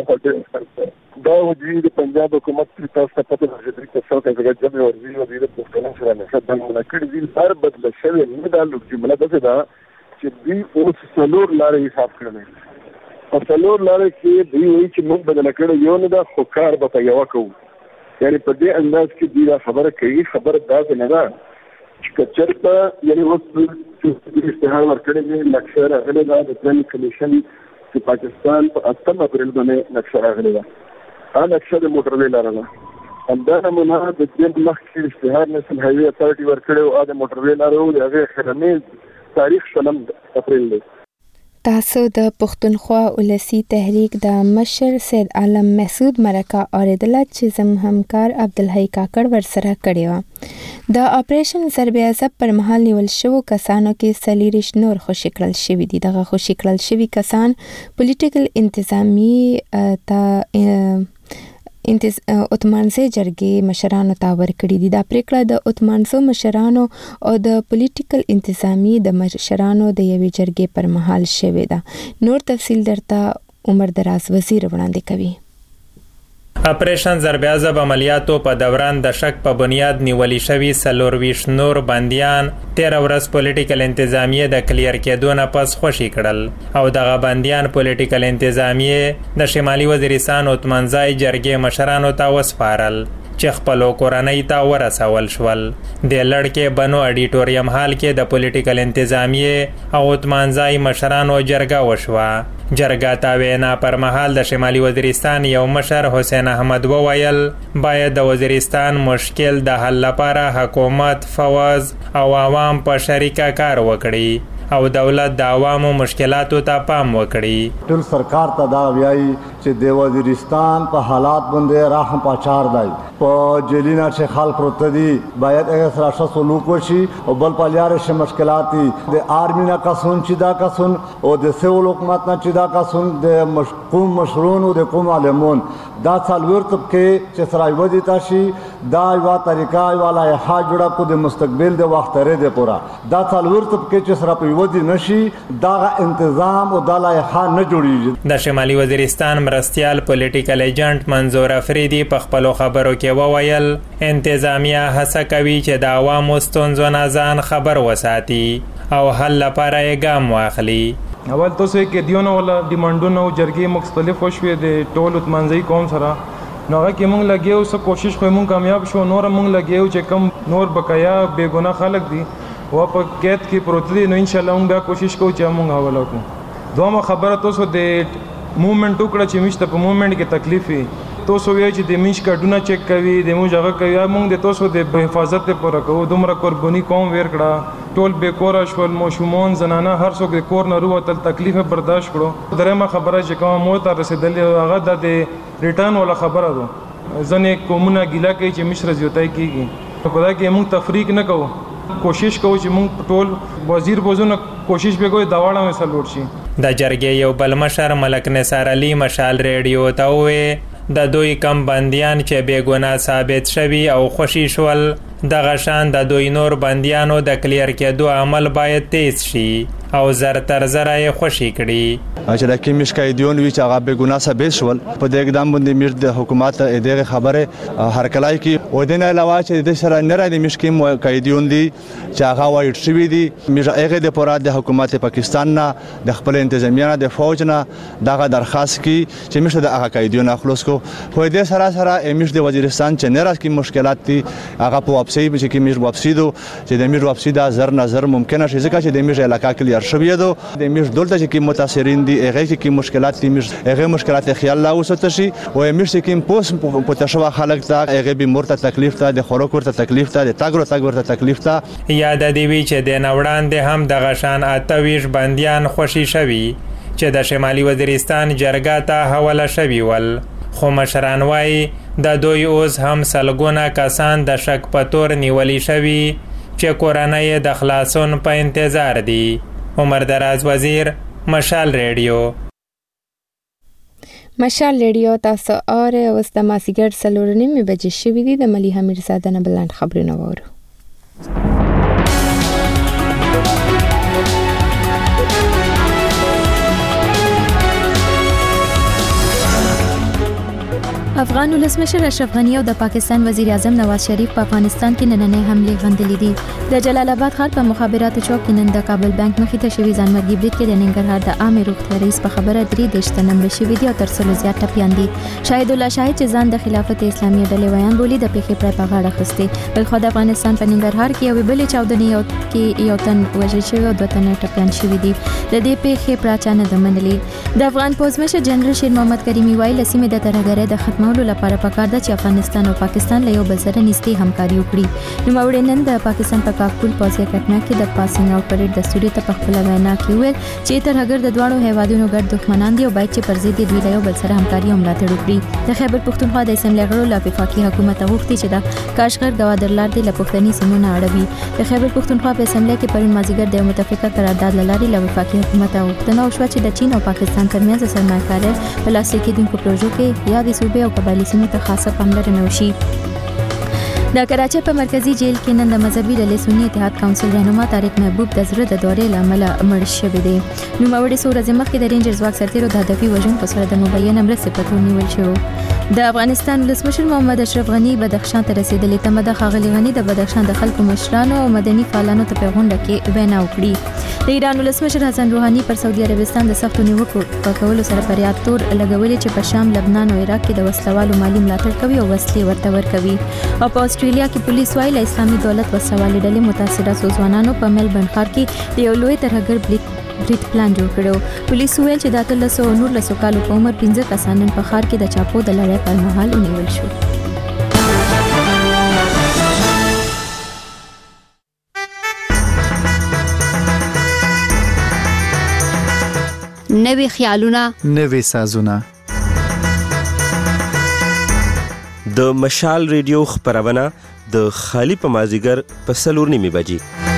کړې دا وجود د پنجاب حکومت په تاسو ته پته راځي چې څو څنګه جمع ورزي او د پښتون سره نه څه باندې کړی دي لار بدله شوی نه ده لږ جمله ده چې دوی اوس څلور لارې حساب کړل په څلور لارې کې دوی وایي چې موږ بدله کړو یو نه ده خو کار به په یوه کوو یعنې په دې انداز کې دوی دا خبره کوي خبره داسې نه ده چې که چېرته یعنې اوس اشتهار ورکړی دی نقشه راغلې ده د پلان کمیشن چې پاکستان په 8 اپریل باندې نقشه راغلې ده هغه نقشه د موټروې لاره ده همدا نمونه د دې مخکې اشتهار نیشنل هایوې اتھارټي ورکړی او د موټروې لاره و د هغې اخرنی تاریخ 8 اپریل دی تاسو د پښتونخوا ولسی تحریک د مشر سید عالم محسود مرکه اوریدله چې زموږ همکار عبدالحی کاکړ ورسره کړې وه د اپریشن ضرب عصب پر مهال نیول شوو کسانو کې 40 نور خوشي کړل شوي دي دغه خوشي کړل شوي کسان پولیټیکل انتظامی ته اتمانزه جرګې مشرانو ته ورکړي دي دا پریکړه د اتمانزو مشرانو او د پولیټیکل انتظامی د مشرانو د یوې جرګې پر مهال شوې ده نور تفصیل درته عمر دراز وزیر وړاندې کوي اپریشن ضرب عضب عملیاتو په دوران د شک په بنیاد نیولې شوي 24 نور بندیان 13 ورځ پولیټیکل انتظامیه د کلیر کېدو نه پس خوشي کړل او دغه بندیان پولیټیکل انتظامیه د شمالي وزیرستان اتمنځای جرګې مشرانو ته وسپارل چې خپلو کورنۍ ته ورسول شول د لړکې بنو اډیټوریم هال کې د پولیټیکل انتظامیه او اتمنځای مشرانو جرګه وشوه جرګه ته وینا پر مهال د شمالي وزیرستان یو مشر حسین احمد وویل باید د وزیرستان مشکل د حل لپاره حکومت فوز او عوام په شریکه کار وکړي او دولت د عوامو مشکلاتو ته پام وکړي ټول سرکار ته دا ویایي چې د وزیرستان په حالات باندې راهم پاچار دی په جیلینا چې خلک پروت دي باید هغه سره ښه سلوک وشي او بل په لارې شه مشکلات دي د آرمي نه کسون چې دا کسون او د سیول حکومت نه چې دا کسون د قوم مشرون او د قوم عالمون دا څلور طبقه چې سره ودی تاسي دا یو طریقه والا حاج جوړه کو د مستقبل د وخت لري د پورا دا څلور طبقه چې سره ودی نشي دا انتظام او د لایحه نه جوړیږي د شمالي وزیرستان مرستيال پولیټیکل ایجنټ منظور افریدي په خپل خبرو کې وویل انتظامیه هڅه کوي چې د عوامو ستونزو نه ځان خبر وساتي او حل لپاره یې ګام واخلي اول تاسو کې دیونه ولا ډیمانډونه او جرګې مختلف شوې د ټول اتمنځي قوم سره نوغه کې مونږ لګیو سو کوشش کوو مونږ کامیاب شو نور مونږ لګیو چې کم نور بقایا بے ګناه خلک دي و په قید کې پروت دي نو ان شاء الله مونږ کوشش کوو چې مونږ حواله کوو دومره خبره تاسو د موومېنټ وکړه چې مشته په موومېنټ کې تکلیف وي تاسو وی چې د میش کډونه چک کوي د مو ځای کوي مونږ د تاسو د حفاظت لپاره کوو دومره قرباني کوم ور کړه ټول به کور شول موشومون زنانه هر څوک د کور نه وروتل تکلیف برداشت کړو درېمه خبره چې کوم مو ته رسیدلې هغه د ریټرن ولا خبره ده ځنې کومونه ګیلا کوي چې مشر زیاتای کیږي خدای کې مونږ تفریق نه کوو کوشش کوو چې مونږ ټول وزیر بوزونه کوشش به کوي دا واړه مثال ورشي د جرګې یو بل مشر ملک نثار علي مشال ریډیو ته وې د دوی کم بندیان چې بے ګناه ثابت شوي او خوشي شول دغه شان د دوی نور بندیانو د کلیر کېدو عمل باید تیز شي او زر تر زره یې خوشي کړي چې د کوم شکایتونه وی چې هغه بے ګناه ثابت شول په دې اقدام باندې میر د حکومت دغه خبره هر کلای کې و دې نه علاوه چې د سره نه راځي مشکیم قیدیون دي چې هغه وایټ شوی دي میر هغه د پوراد د حکومت پاکستان نه د خپل انتظامیه نه د فوج نه دغه درخواست کی چې مشه د هغه قیدیون خلاص کو خو دې سره میر د وزیرستان چې نه راځي مشکلات دي هغه په واپسی به چې میر واپسی دو چې د میر واپسی دا زر نظر ممکنه شي ځکه چې د میر علاقه کلیر شوی دو د میر دولت چې متاثرین دي هغه کې مشکلات دي هغه مشکلات خیال لا وسته شي او میر چې پوس په تشوا خلک ته هغه به مرته تکلیف ته د خوراک ورته تکلیف ته د تاګ ورته تکلیف ته یاد دی وی چې د نوړان د هم د غشان 28 بندیان خوشي شوي چې د شمالي وزیرستان جرګه ته حواله شوي ول، خو مشران وایي د دوی اوس هم سلګونه کسان د شک په تور نیولي شوي چې کورنۍ د خلاصون په انتظار دي. عمر دراز وزیر، مشال ریډیو. مشال ریډیو تاسو اوره اوس د مازیګر 4:30 بجې شوې دي. د مليحه میرزاده نه بلند خبرونه وورو. افغان ولسمشر اشرف غنی او د پاکستان وزیر اعظم نواز شریف په افغانستان کې نننۍ حملې غندلې دي. د جلال آباد ښار په مخابراتو چوک کې نن د کابل بانک مخې ته شوي ځانمرګي برید کې د ننګرهار د عامې روغتیا رئیس په خبره 3 تنه مړه شوي دي او تر 100 زیات ټپیان دي. شاهد الله شاهد چې ځان د خلافت اسلامي ډلې ویان بولي د پیښې پر په غاړه اخیستې. بل خو د افغانستان په ننګرهار کې یو بل چاودنې کې یو تن وژل شوی او 2 تنه ټپیان شوي دي. د دې پیښې پراچا نه ده منلې. د افغان پوځ مشر جنرال شیر محمد کریمي وایي لسیمې د ترهګرۍ د ختمولو لپاره پکار ده چې افغانستان او پاکستان له یو بل سره نږدې همکاري وکړي. نوموړي نن د پاکستان په کاکول پوځي اکاډمي کې د پاسینګ اوټ پریډ دستوري ته په خپله وینا کې ویل چې ترهګر د دواړو هیوادونو ګډ دښمنان دي او باید چې پر ضد دوی له یو بل سره همکاري او ملاتړ وکړي. د خیبر پښتونخوا د اسمبلی غړو له وفاقي حکومت غوښتي چې د کاشغر ګوادر لار د پښتني سیمونو اړوي. د خیبر پښتونخوا په اسمبلی کې پرون مازیګر د متفقه قرارداد لاري له وفاقي حکومت غوښتنه وشوه چې د چین او پاکستان ترمنځ سرمایه‌کاري په لاس کېدونکو پروژو کې یا د صوبې او قبایلي سیمو ته خاصه پاملرنه وشي. د کراچۍ په مرکزی جیل کې نن د مذهبي ډلې سنی اتحاد کونسل رهنما طارق محبوب د زړه د دورې لامل مړ شوی دی. نوموړي څو ورځې مخکې د رینجر ځواک سرتیرو د هدفي وژونکو سره د مبینه مرستې په تور نیول شو. د افغانستان ولسمشر محمد اشرف غنی بدخشان ته رسیدلی تمه د ښاغلي غنی د بدخشان د خلکو مشرانو او مدني فعالانو ته په غونډه کې وینا وکړي. د ایران ولسمشر حسن روحاني پر سعودي عربستان د سختو نیوکو په کولو سره پر یاد تور لګولې چې په شام، لبنان او عراق کې د وسلوالو مالی ملاتړ کوي او وسلې ورته ورکوي. او په استرالیا کې پولیس له اسلامي دولت وسوالې ډلې متاثره ځوانانو په ملبورن ښار کې د یو لوی ترهګر برید پلان جوړ کړو. پولیس ویل چې د 1319 کالو په عمر 15 کسان په ښار کې د چاپو د لړۍ پر مهال ونیول شو. نوې خیالونه، نوې سازونه. د مشال ریډیو خبرونه د خالی په مازیګر په 4:30 بجې.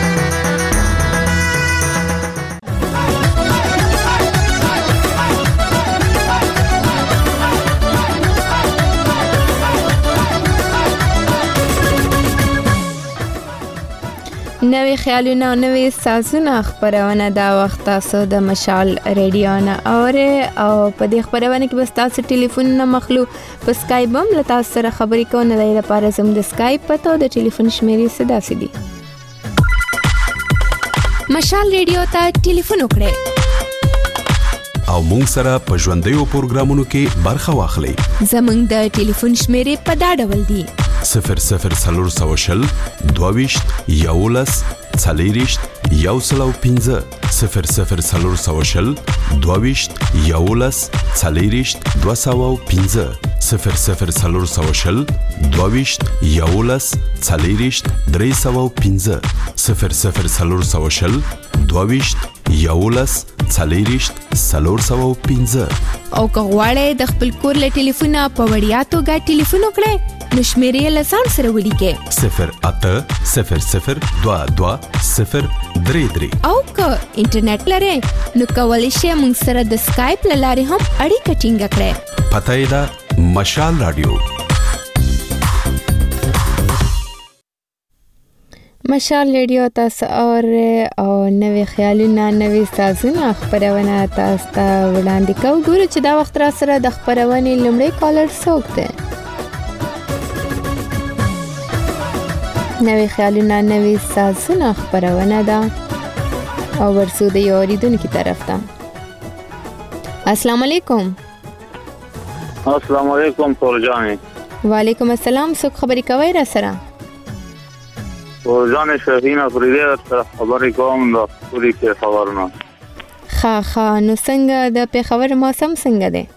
نوې خیالونه او نوې سازونه خبرونه دا وخت تاسو د مشال ریډیو نه اوره او په دې خبرونه کې بس تاسو ټلیفون نه مخلو په سکایپ هم له تاسو سره خبرې کوو. نه د لپاره زم د سکایپ پته او د ټلیفون شمیرې صدا سدي. مشال ریډیو ته ټلیفون وکړئ او مونږ سره په ژوندۍ پروګرامونو کې برخه واخلئ. زمونږ د ټلیفون شمیرې په دا ډول دي: 00 22 11 40 105 00 22 11 40 205 00 22 11 40 305 00 22 11 40 305. او که غواړئ د خپل کور له ټلیفونه په وړیا توګه ټلیفون وکړئ نو شمیرې له ځان سره ولیکئ 0800 22 033. او که انټرنیټ لرئ نو کولی شئ موږ سره د سکایپ له لارې هم اړیکه ټینګه کړئ. پته یې ده مشال رادیو. مشال ریډیو تاسو او نوې خیالونه نوې سازونه خبرونه تاسو ته وړاندې کوو. ګورو چې دا وخت را سره د خبرونې لومړی کالر څوک دی. نوې خیالونه نوې سازونه خبرونه ده او ورسو د یو اوریدونکي طرف ته. السلام علیکم. السلام علیکم فورجان. وعلیکم السلام. څوک خبرې کوي را سره؟ فورجان شهین افریدی سره خبرې کوم د پوری کې خبرونه. ښه نو څنګه د پیښور موسم څنګه دی؟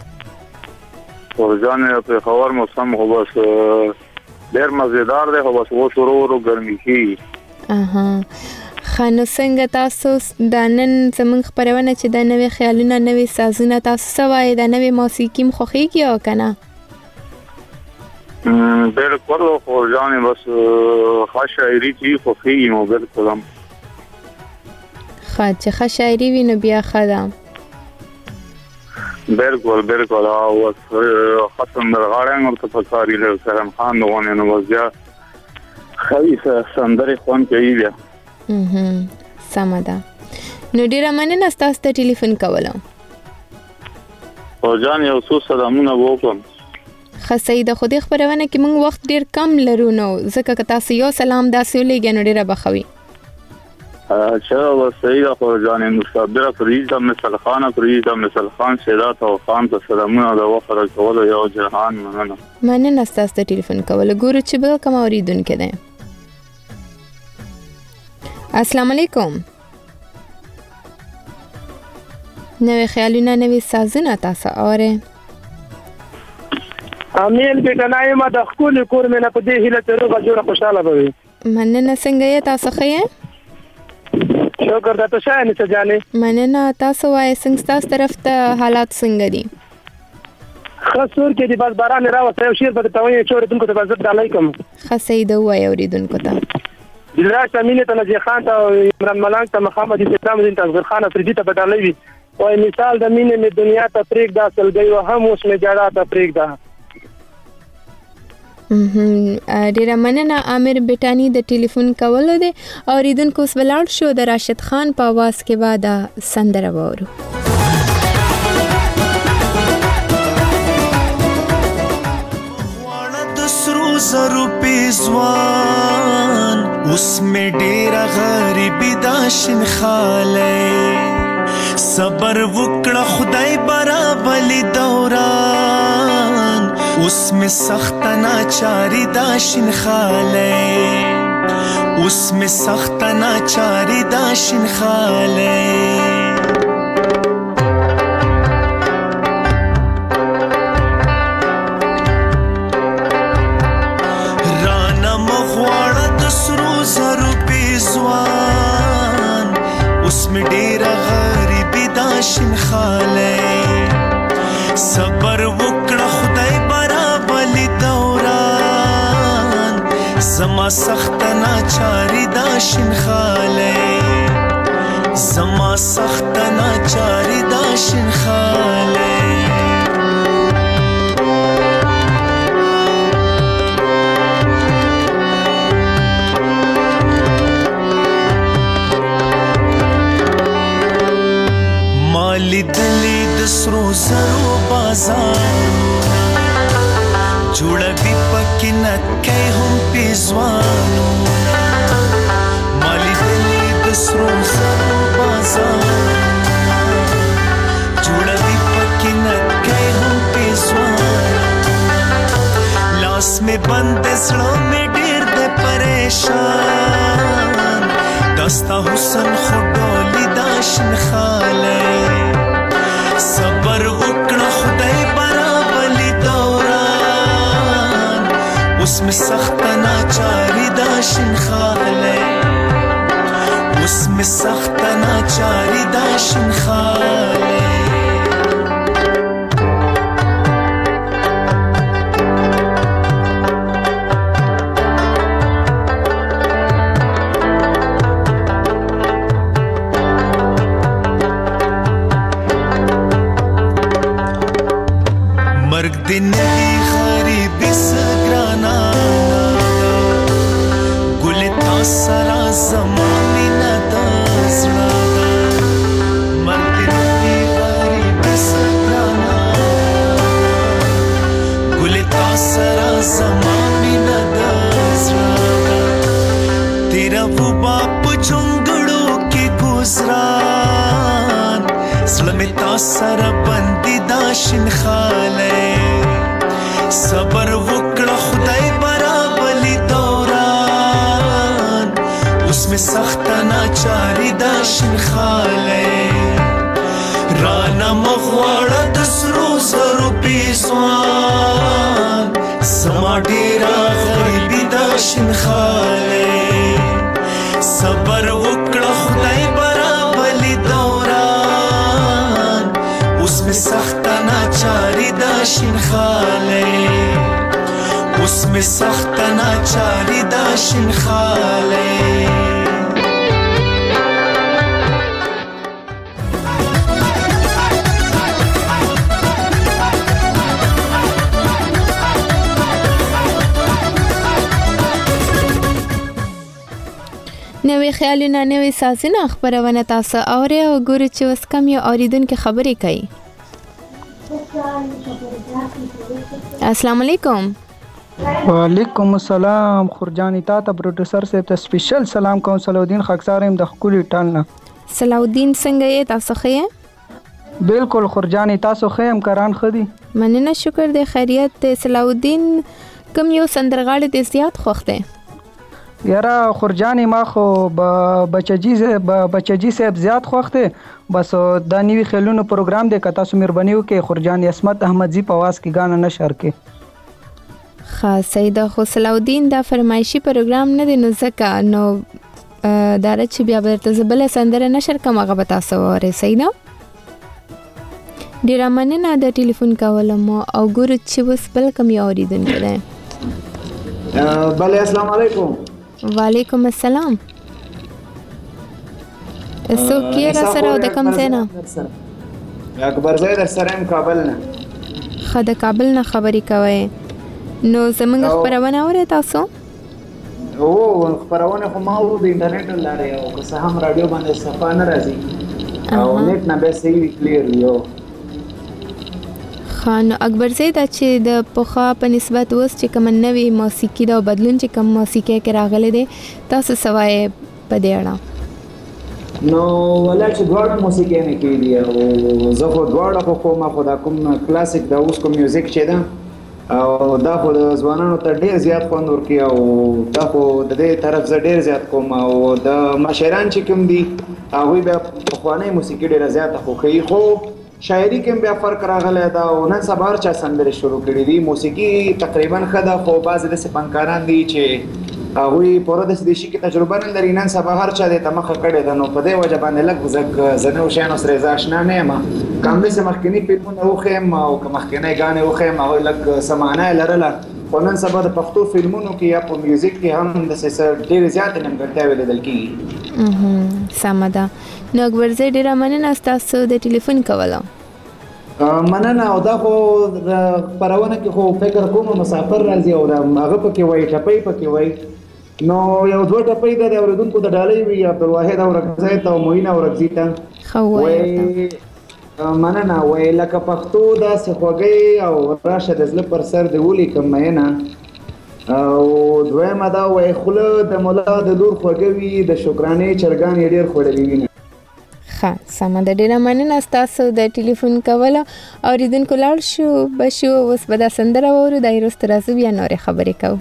فورجان په پیښور موسم خو بس ډېر مزیدار دی، خو بس و ورو ګرمي کیږي. خانو څنګه تاسو د نن زمونږ خپرونه چې د نوې خیالونه نوې سازونه تاسو سوای د نوې موسیقي مخخيږي او کنه بالکل خو ځان بس خاصه شاعري چې خوخي مو بالکل خاصه شاعري ویني بیا خدام بالکل او ختم درغاړم او تفکری له سلام خان نوونه نو وځه خلیفہ سندره خوان کوي بیا سمدا نو ډیره مننه تاسو ته ټلیفون کولم او ځان یو څو سلامونه وکم خسې د خوده خبرونه کې موږ وخت ډیر کم لرو نو ځکه که تاسو یو سلام داسې ولېږئ نو ډیره بخوي چرا وسیله خو ځان مستقبل فریضه مثل خان سیدات او خان ته سلامونه د وفر کول یو جهان مننه تاسو ته ټلیفون کول ګورو چې بل کوم اوریدونکو ده السلام علیکم نوې خیالونه نوې سازونه تاسو اوره امین بیٹنای ما د خپل کور مې نه په دې هیله ته روغه جوړه خوشاله وي مننه څنګه یې تاسو ښه شکر دا تاسو نه څه جانې مننه تاسو وای څنګه تاسو طرف ته حالات څنګه دي خاصور کې دی بس باران راوته یو شیر به ته وایې چې ورته په عزت علیکم خاصې د وای اوریدونکو ته دلته امینه ته نجی خان ته عمران ملنګ ته محمد اسلام دین تصغیر خان افریدی ته بدلې وي وای مثال د مینې می دنیا ته پریک دا اصل گئی او هم اوس می جړه ته پریک دا ډیره مننه عامر بیٹانی د ټلیفون کولو دی اوریدونکو اوس ولاړ شو د راشد خان په आवाज کې بعد سندره وورو زرو پیزوان اوس می ډیره غریبی داشن خاله صبر وکړه خدای برابلی دوران اوس می سخت ناچاری داشن خاله اوس می سخت ناچاری داشن خاله میں ډیر غریبی داشن خاله صبر وکړه خدای برابلی دوران زما سخت ناچاری داشن خاله زما سخت ناچاری داشن خاله لیدلی د سرو زرو بازارونه جوړوي پکې نکۍ هم پیزوانونه ما لیدلی د سرو زرو بازارونه جوړوي پکې نکۍ هم پیزوانونه لاس مې بند زړه مې ډېر د پریشان دستا حسن خو ډولي داشن خاله صبر وکړه خدای برابلی دوران اوس می سخت ناچاری داشن خاله اوس می سخت ناچاری داشن خاله दिन की गरीबी सगराना गुलता सारा ज़माने न दसड़ा मर्द की गरीबी सगराना गुलता सारा ज़माने न दसड़ा तेरा वो बाप चुंगड़ों के गुजरान सलमिता सारा बंदी दाशिन खाले صبر وکړه خدای برابلی دوران اوس می سخت ناچاری داشن خاله رانا مغواړه د سرو زرو پیزوان زما ډیره غریبی داشن خاله صبر وکړه خدای برابلی دوران اوس می سخت ناچاری دا شینخاله اوس می سخت ناچاری دا شینخاله نوې خیالونه نوې سازونه خبرونه تاسو اورئ او ګورئ چې اوس کوم یو اوریدونکو خبرې کوي. السلام علیکم. وعلیکم السلام. خورجان تا ته پروډوسر صاحب ته سپیشل سلام کوم. صلاح الدین خاکسار يم د خولي ټالنه. صلاح الدین څنګه یې تاسو ښه؟ بالکل خورجان تاسو ښه يم کران خدي. مننه شکر دې خیریت ته. صلاح الدین کوم یو سندرغاړي دې زیات خوښ دی؟ یاره خورجانی ما خو بچجی صاحب زیات خوښ دی. بس دا نیوی خیلونو پروګرام دی که تاسو مهرباني وکړئ خورجان عصمت احمدزی په आवाज کې غاڼه نشر کې. خاص سیدا خو صلاح الدین دا فرمایشي پروګرام نه دی نو ځکه نو دا چې بیا برته زبل سندره نشر کوم هغه به تاسو وره سیدا. ډیر مننه د ټلیفون کولم او ګورو چې وس بل کوم یو اوریدونکو دی. بله السلام علیکم. وعلیکم السلام. اسو کې را سره د کوم ځای نه؟ اکبر زید سره کابل نه. خا د کابل نه خبرې کوي. نو زمونږ خبرونه اورئ تاسو؟ او خبرونه خو ما اورو د انټرنیټ لاره او که څه هم رادیو باندې صفه نه راځي او نت نه به صحیح کلیر یو. خان اکبر زید چې د پوخا په نسبت اوس چې کوم نوې موسیقي دا بدلون چې کوم موسیقي کې راغلي دي تاسو سوای په دې اړه؟ نو ولا چې دواړه موسیقي نه کېږي او زه خو دواړه خو کوم خدا کوم کلاسیک دا اوس کوم میوزیک چې ده او دا خو د ځوانانو ته ډېر زیات خوند ورکوي او دا خو د دې طرف زه ډېر زیات کوم او د مشران چې کوم دي هغوی بیا پخوانۍ موسیقي ډېره زیاته خوښوي خو شاعري کې بیا فرق راغلی دا او نن سبا هر چا سندرې شروع کړي دي. موسیقي تقریبا ښه ده خو بعضې داسې فنکاران دي چې هغوی پوره داسې د شي کې تجربه نه لري. نن سبا هر چا دې ته مخه کړې ده نو په دې وجه باندې لږ زه نوو شیانو سره زه اشنا نه یم. که همداسې مخکیني فلمونه وښیم او که مخکینۍ ګانې وښیم هغوی لږ څه معنا یې لرله خو نن سبا د پښتو فلمونو کې یا په میوزیک کې هم داسې ډېرې زیاتې نیمګړتیاوې لیدل کېږي. سمه ده. نو اکبر زی ډېره مننه ستاسو د ټلیفون کولو. مننه. او دا خو خپرونه کې خو فکر کوم مسافر راځي او هغه پکې وایي ټپۍ پکې وایي نو یو دوه ټپۍ د اورېدونکو د ډالۍ وي عبدالواحد اورکزی ته او معین اورکزي ته وایي مننه. وایي لکه پښتو داسې خوږی او راشه د زړه پر سر د ولیکم مینه او دویمه دا وایي خوله د ملا د لور خوږه وي د شکرانې چرګان یې ډېر خوړلي وینه. سمه ده. ډېره مننه ستاسو د ټلیفون کولو. اوریدونکو لاړ شو بشو اوس به دا سندره واورو دا وروسته راځو بیا نورې خبرې کوو.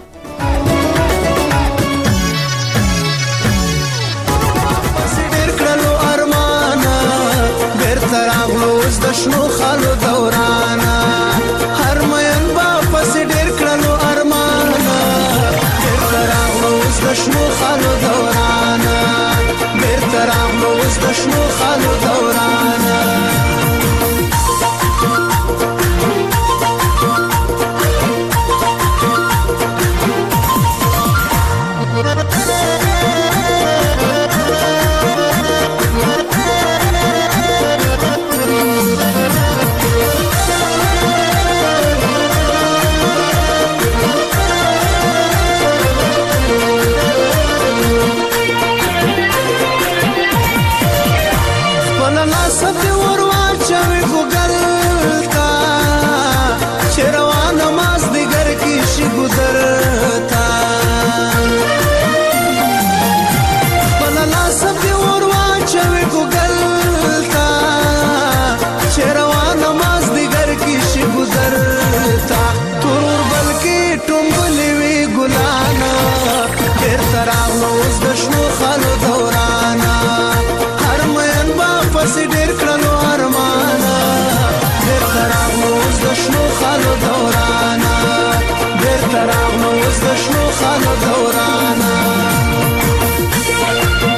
د شنو خالو دورانا هر مین با پس ډیر کړلو ارمانا بیرته راغلو اوس د شنو خالو دورانا بیرته راغلو اوس د شنو خالو دورانا د شنو خالو دورانا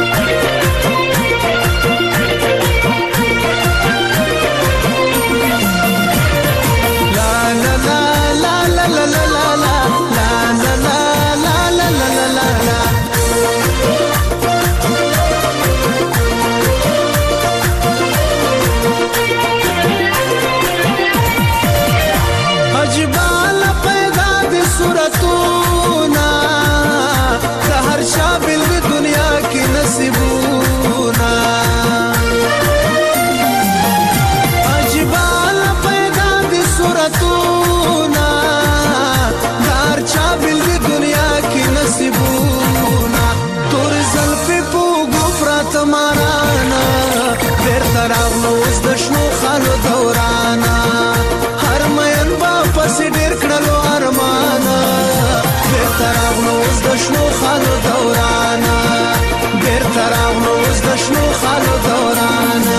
خالو دورانا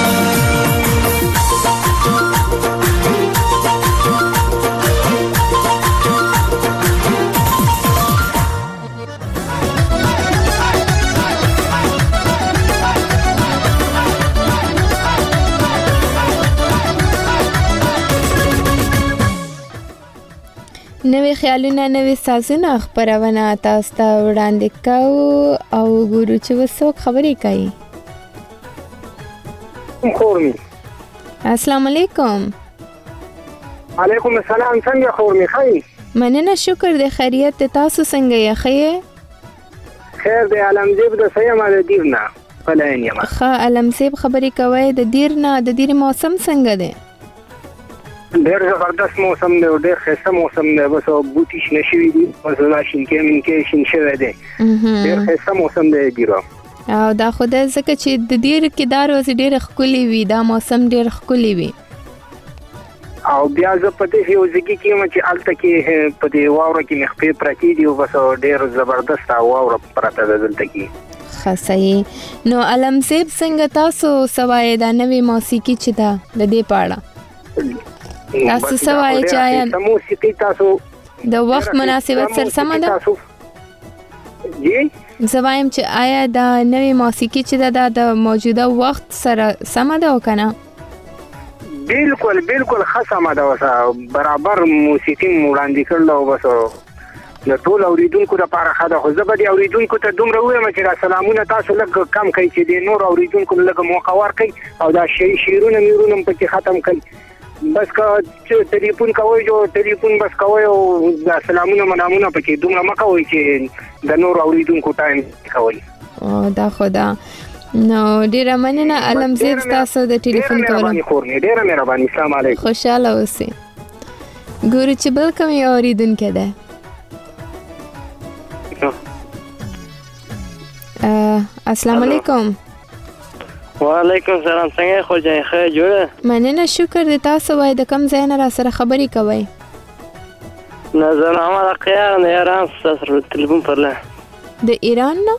نوې خیالونه نوې سازونه خبرونه تاسو ته وړاندې کوو او ګورو چې وسوک خبرې کوي. خورمي السلام علیکم. علیکم السلام. څنګه خورمي خای؟ مننه شکر د خیریت تاسو څنګه یې خیر؟ خیر دی علمزیب د سیمه د دیرنا فلاین یم. علمزیب خبرې کوي د دیرنا د دیر موسم څنګه دی؟ ډېر زبردست موسم دی او ډېر ښایسته موسم دی. بس بوټي شنه شوي دي، بس دا شینکې منکې شین شوی دی. ډېر ښایسته موسم دی دیره. او دا خو د ځکه چې د دیر کې دا ورځې ډېرې ښکلې وي، دا موسم ډېر ښکلی وي. او بیا زه په دې یو ځای کې یم چې هلته کې په دې واوره کې مې خپې پرتې دي او بس ډېر زبردسته واوره پرته ده دلته کې. ښه صحیح. نو علمزیب څنګه تاسو څه وایې دا نوې موسیقي چې ده د دې په اړه تاسو څه وایې چې آیا موسیقي تاسو د وخت مناسبت سره سمه ده؟ زه وایم چې آیا دا نوې موسیقي چې ده د موجوده وخت سره سمه ده او که نه؟ بالکل بالکل ښه سمه ده. اوس برابر موسیقي مو وړاندې کړل او بس د ټول اوریدونکو لپاره ښه ده. خو زه به دې اوریدونکو ته دومره ووایم چې دا سلامونه تاسو لږ کم کوئ چې د نور اوریدونکو لږ موقع ورکړئ او دا شعرونه میرونه پکې ختم کړئ. بس که ټلیفون کوئ جو ټلیفون بس کوئ او دا سلامونه منامونه پکې دومره مه کوئ چې د نور اوریدونکو ټایم کوئ. دا خو ده. نو ډیره مننه علمزیب تاسو د ټلیفون کولو. ډیره مهرباني. السلام علیکم. خوشاله اوسئ. ګورو چې بل کوم یو اوریدونکی دی. السلام علیکم. وعلیکم سلام. څنګه خو جای خیر جوړه؟ مننه شکر د تاسو وای د کم ځای نه را سره خبرې کوي؟ نظر احمد قیار نه ایران سره ټلیفون پرله. د ایران نه؟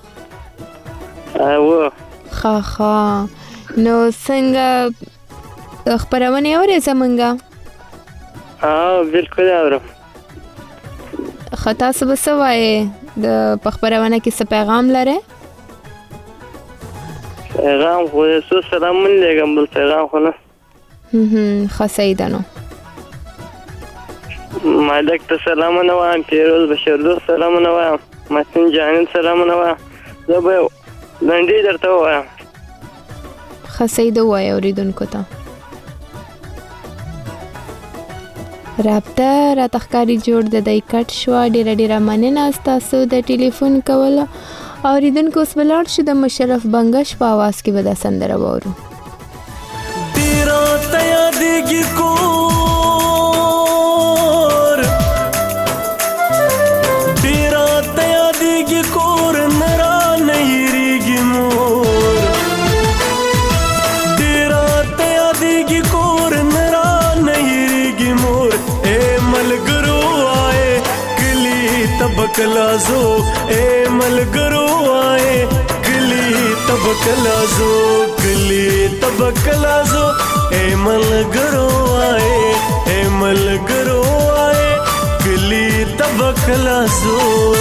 ښه نو څنګه خبرونه اورې زمونږه؟ بالکل اورم. ښه تاسو به څه وایې د په خبرونه کې څه پیغام لرئ؟ پیغام خو څه سلامونه لګم بل پیغام خو نه. ښه صحیح ده. نو مالک ته سلامونه وایم، پیروز بشردوست سلامونه وایم، متین جانین سلامونه وایم. زه به لنډۍ درته ووایم. ښه صحیح ده ووایه اورېدونکو ته. رابطه راته ښکاري جوړ د دی کټ شوه. ډېره مننه ستاسو د ټلیفون کولو. اوریدونکو اوس به لاړ شو د مشرف بنګش په اواز کې به دا سندره واورو. تیرا ته یادېږي کور، تیرا ته یادېږي کور، نه رانه هېرېږي مور. تیرا ته یادېږي کور، نه رانه هېرېږي مور. اے ملګرو آئے کلی تب کلا زو، اے ملګرو آئے کلی تب کلا زو، کلی تب کلا زو. اے ملګرو آئے، اے ملګرو آئے کلی تب کلا زو.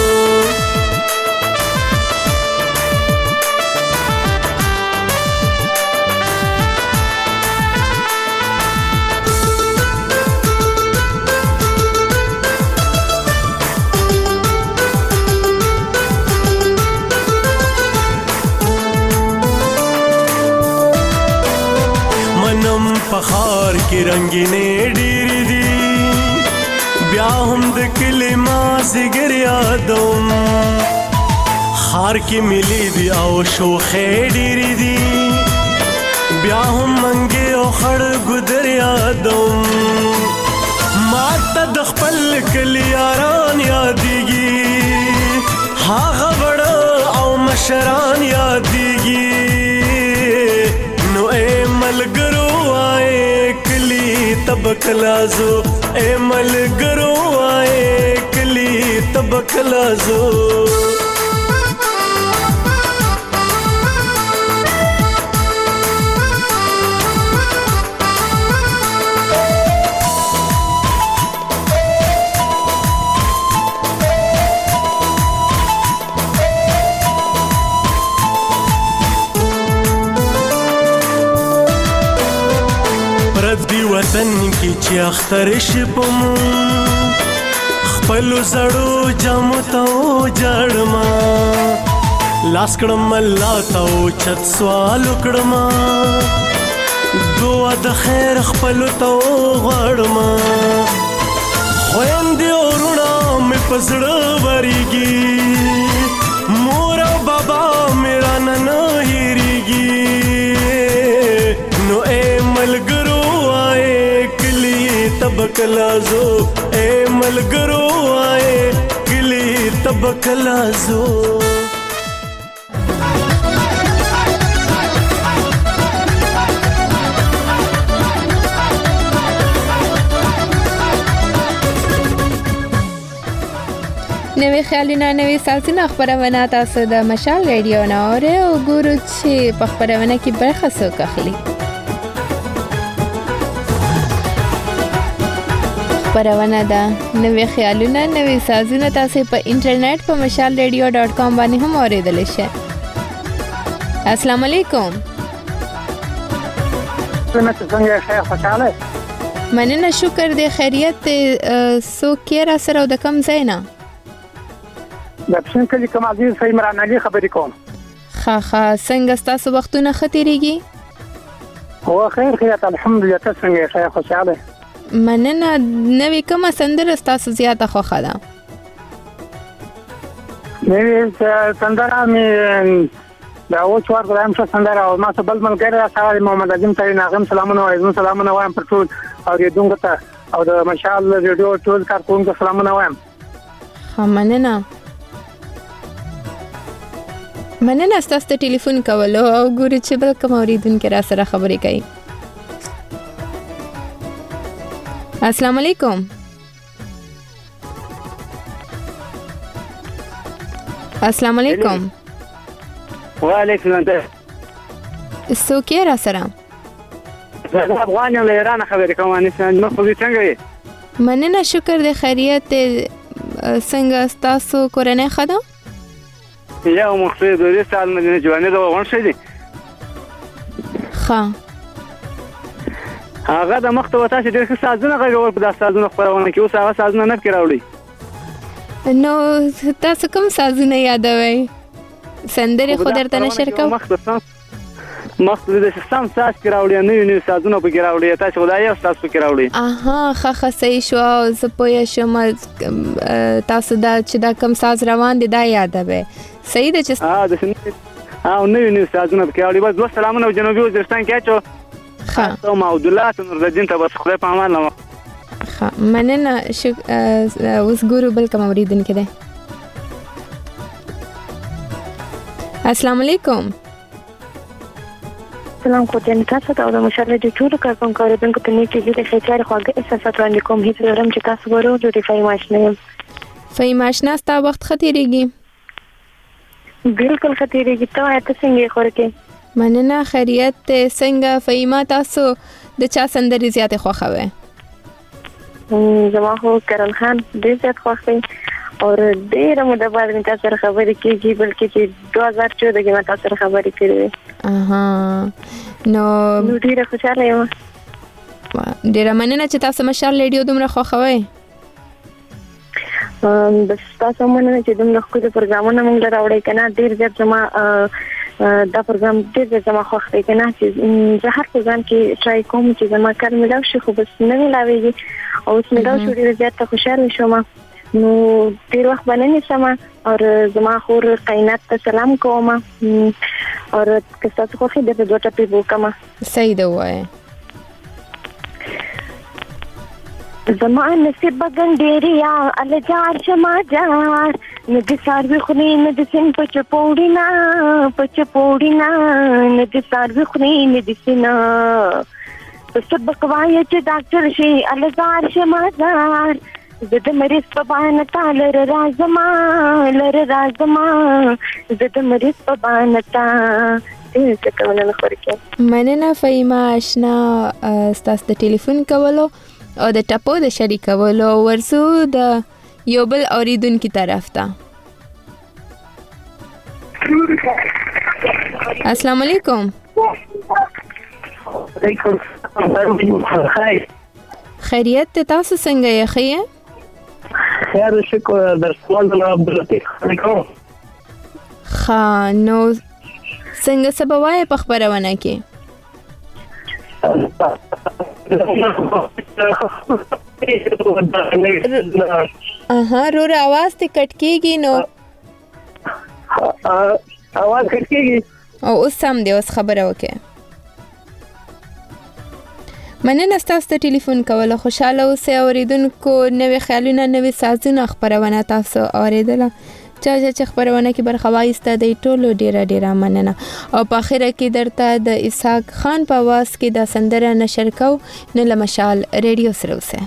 پخار کی رنگینې ډېرې دي، بیا هم د کلي مازدیګر یادوم. خار کې ملي دي او شوخې ډېرې دي، بیا هم منګې او خړ ګودر یادوم. ما ته د خپل کلي یاران یادېږي، هغه بړه او مشران یادېږي. نو اے ملګرو آئے کلی تب کلا زو، اے ملګرو آئے کلی تب کلا زو. وطن کې چې اختر شپم خپل زړو جامو ته جړما لاس کړم الله ته چت سوال کړم دعا د خیر خپل ته غړما خويندې ورونه مې پزړه وريږي مور او بابا میرا نن هېریږي نو اے ملګرو آئے کلی تبکلازو اے ملګرو آئے کلی تبکلازو نوې خیالونه نوې سازونه خبرونه تاسو د مشال ریډیو نه اورئ او ګورو چې په خبرونه کې برخه څوک اخلي. خبرونه ده نوې خیالونه نوې سازونه تاسو په انټرنیټ په mashalradio.com باندې هم اوریدلی شئ. السلام علیکم. څنګه ښه خوشاله؟ مننه شکر دې خیریت څوک یې را سره او د کوم ځای نه؟ د پښین کلی کوم عزیز عمران علي خبرې کوم. ښه څنګه ستاسو وختونه ښه تېرېږي؟ هو خیر الحمدلله. ته څنګه یې ښه خوشاله؟ مننه. نوې کومه سندره ستاسو زیاته خوښه ده؟ نوې سندره مې د اوس وار غواړم چې سندره او ما څه بل ملګری راځي محمد اعظم ته ناغم سلامونه وایم وایم پر ټول اورېدونکو ته او د مشال ریډیو ټول کارکونکو سلامونه وایم. مننه ستاسو ته ټلیفون کولو او ګورو چې بل کوم اوریدونکو را سره خبرې کوي. السلام علیکم. السلام علیکم. وعلیکم السلام. څوک یې را سره؟ زه افغان یم له ایران خبرې کوم. نو خو دې څنګه یې؟ مننه شکر دې خیریت دې. څنګه ستاسو کورنۍ ښه ده؟ یو مخصوص دوی سال مدینه جوانی دا وغون شدی ښه هغه د مخ ته وتا چې ډېر ښه سازونه غږول په داسې سازونه خپرونه کې اوس هغه سازونه نه پکې راوړي. نو تاسو کوم سازونه یادوئ؟ سندرې خو درته نشر کوم. مخ ته د سم ساز کې راوړي نوې سازونه پکې راوړي تاسو خدای یو ساز پکې راوړي. ښه صحیح شو. زه پوه شوم تاسو دا چې دا کوم ساز روان دی دا یادوئ. صحیح ده چې نوې سازونه پکې راوړي. بس دوه سلامونه جنوبي وزیرستان کې اچو ښه عبدالله نورالدین ته بس خدای په امان لمه. ښه مننه. اوس ګورو بل کوم اوریدونکی دی. السلام علیکم. سلام خو جن تاسو ته د مشال د ټول کارکونکو اوریدونکو ته نیکی دې خیر خواږه احساسات وړاندې کوم. هیڅ لرم چې تاسو ورو د فایم آشنا یم. فایم آشنا ستا وخت ختیریږي؟ بالکل ختیریږي. ته آیا څنګه خورکې؟ مننه خیریت څنګه فایما تاسو د چا سندرې زیاتې خوښوئ؟ زما خو کرن خان ډېر زیات خوښ دی او ډېره موده بعد مې تاسو سره خبرې کېږي بلکې چې 2014 کې ما تاسو سره خبرې کړې وې. نو ډېره خوشاله یم. ډېره مننه چې تاسو مشال ریډیو دومره خوښوئ. بس تاسو مننه چې دومره ښکلي پروګرامونه موږ له راوړئ که نه. ډېر زیات زما دا پروګرام ډېر زیات زما خوښ دی که نه چې زه هر پروګرام کې ټرای کوم چې زما کار میلاو شي خو بس نه میلاویږي او اوس میلاو شو. ډېر زیات خوشاله شوم. نو ډېر وخت به نه نیسم او زما خور قینات ته سلام کوم او که ستاسو خوښ دی درته دوه ټپې به وکړم. صحیح ده ووایه. زما نصیب ګنډېریا الجار شما جار نه د ساروي خوري نه د سین په چپوړی نه نه د ساروي خوري نه د سینا په سبق وایي چې ډاکټر شي الجار شما جار زه د مریض په باندې تالر رازما زه د مریض په باندې تا څه کومه خورکه. مننه فایما آشنا ستاسو د ټلیفون کولو او د ټپو د شریکولو. ورسو د یو بل اوریدونکي طرف ته. السلام علیکم. خیریت ته تاسو څنګه یې خیر؟ خیر شکر در سوال د عبداللطیف علیکم. نو څنګه سبا وای په خبرونه کې؟ رور आवाज ته کټ کیږي نو आवाज کټ کیږي او اوس سم دی اوس خبره وکړه. مننه تاسو ته ټلیفون کوله خوشاله اوسئ اوریدونکو نوې خیالونه نوې سازونه خبرونه تاسو اوریدله چې خبرونه کې برخه واخیسته د ټولو ډیره مننه او په اخره کې درته د اسحاق خان په आवाज کې د سندره نشر کو نه لمشال ریډیو سره اوسه.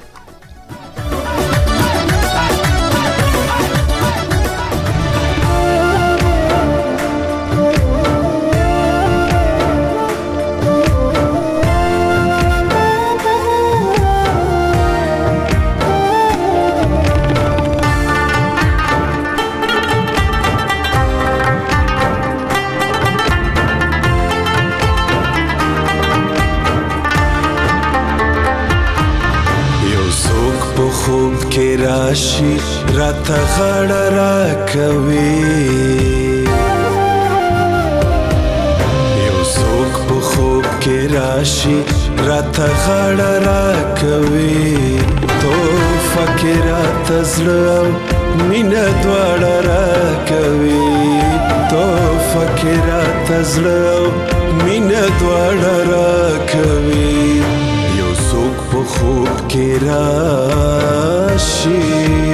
خوب کې راشي راته غړ را کوي یو څوک په خوب کې راشي راته غړ را کوي تو فکرات زړه مینه دواړه را کوي تو فکرات زړه مینه دواړه را کوي په خوب کې راشي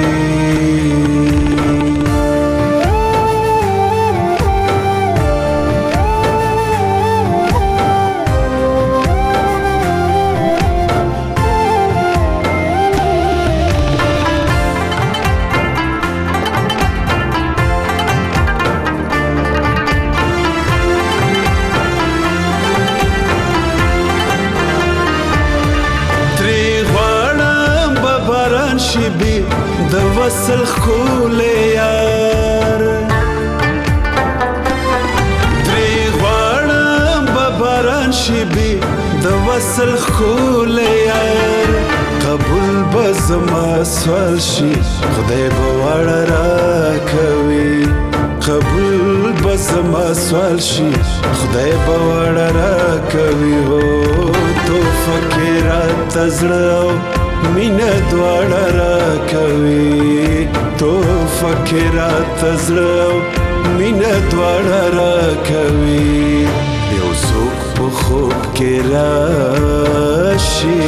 د وصل خول یار درې غواړم بباران شي بي د وصل خول یار قبول بزما سوال شي خدای به وړ را کوي قبول بزما سوال شي خدای به وړ را کوي هو تو فکرات زړه مینه دواړه را کوي تو فکرات زړه مینه دواړه را کوي یو څوک په خوب کې راشي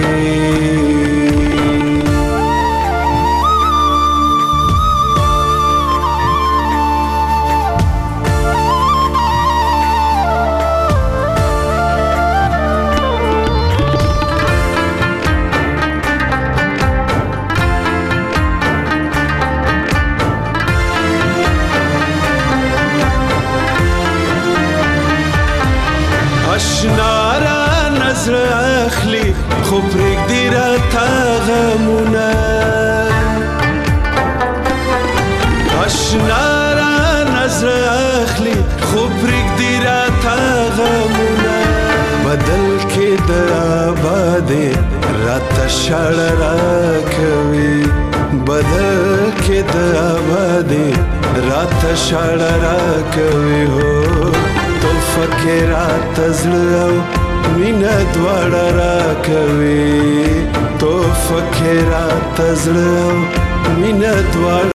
اشنارا نظر اخلی خو پرېږدي راته غمونه اشنارا نظر اخلی خو پرېږدي راته غمونه بدل کې د آبادې راته شاړه راکوي بدل کې د آبادې راته شاړه راکوي هو تو فکرات زړه مینه دواړه را کوي تو فکرات زړه مینه دواړه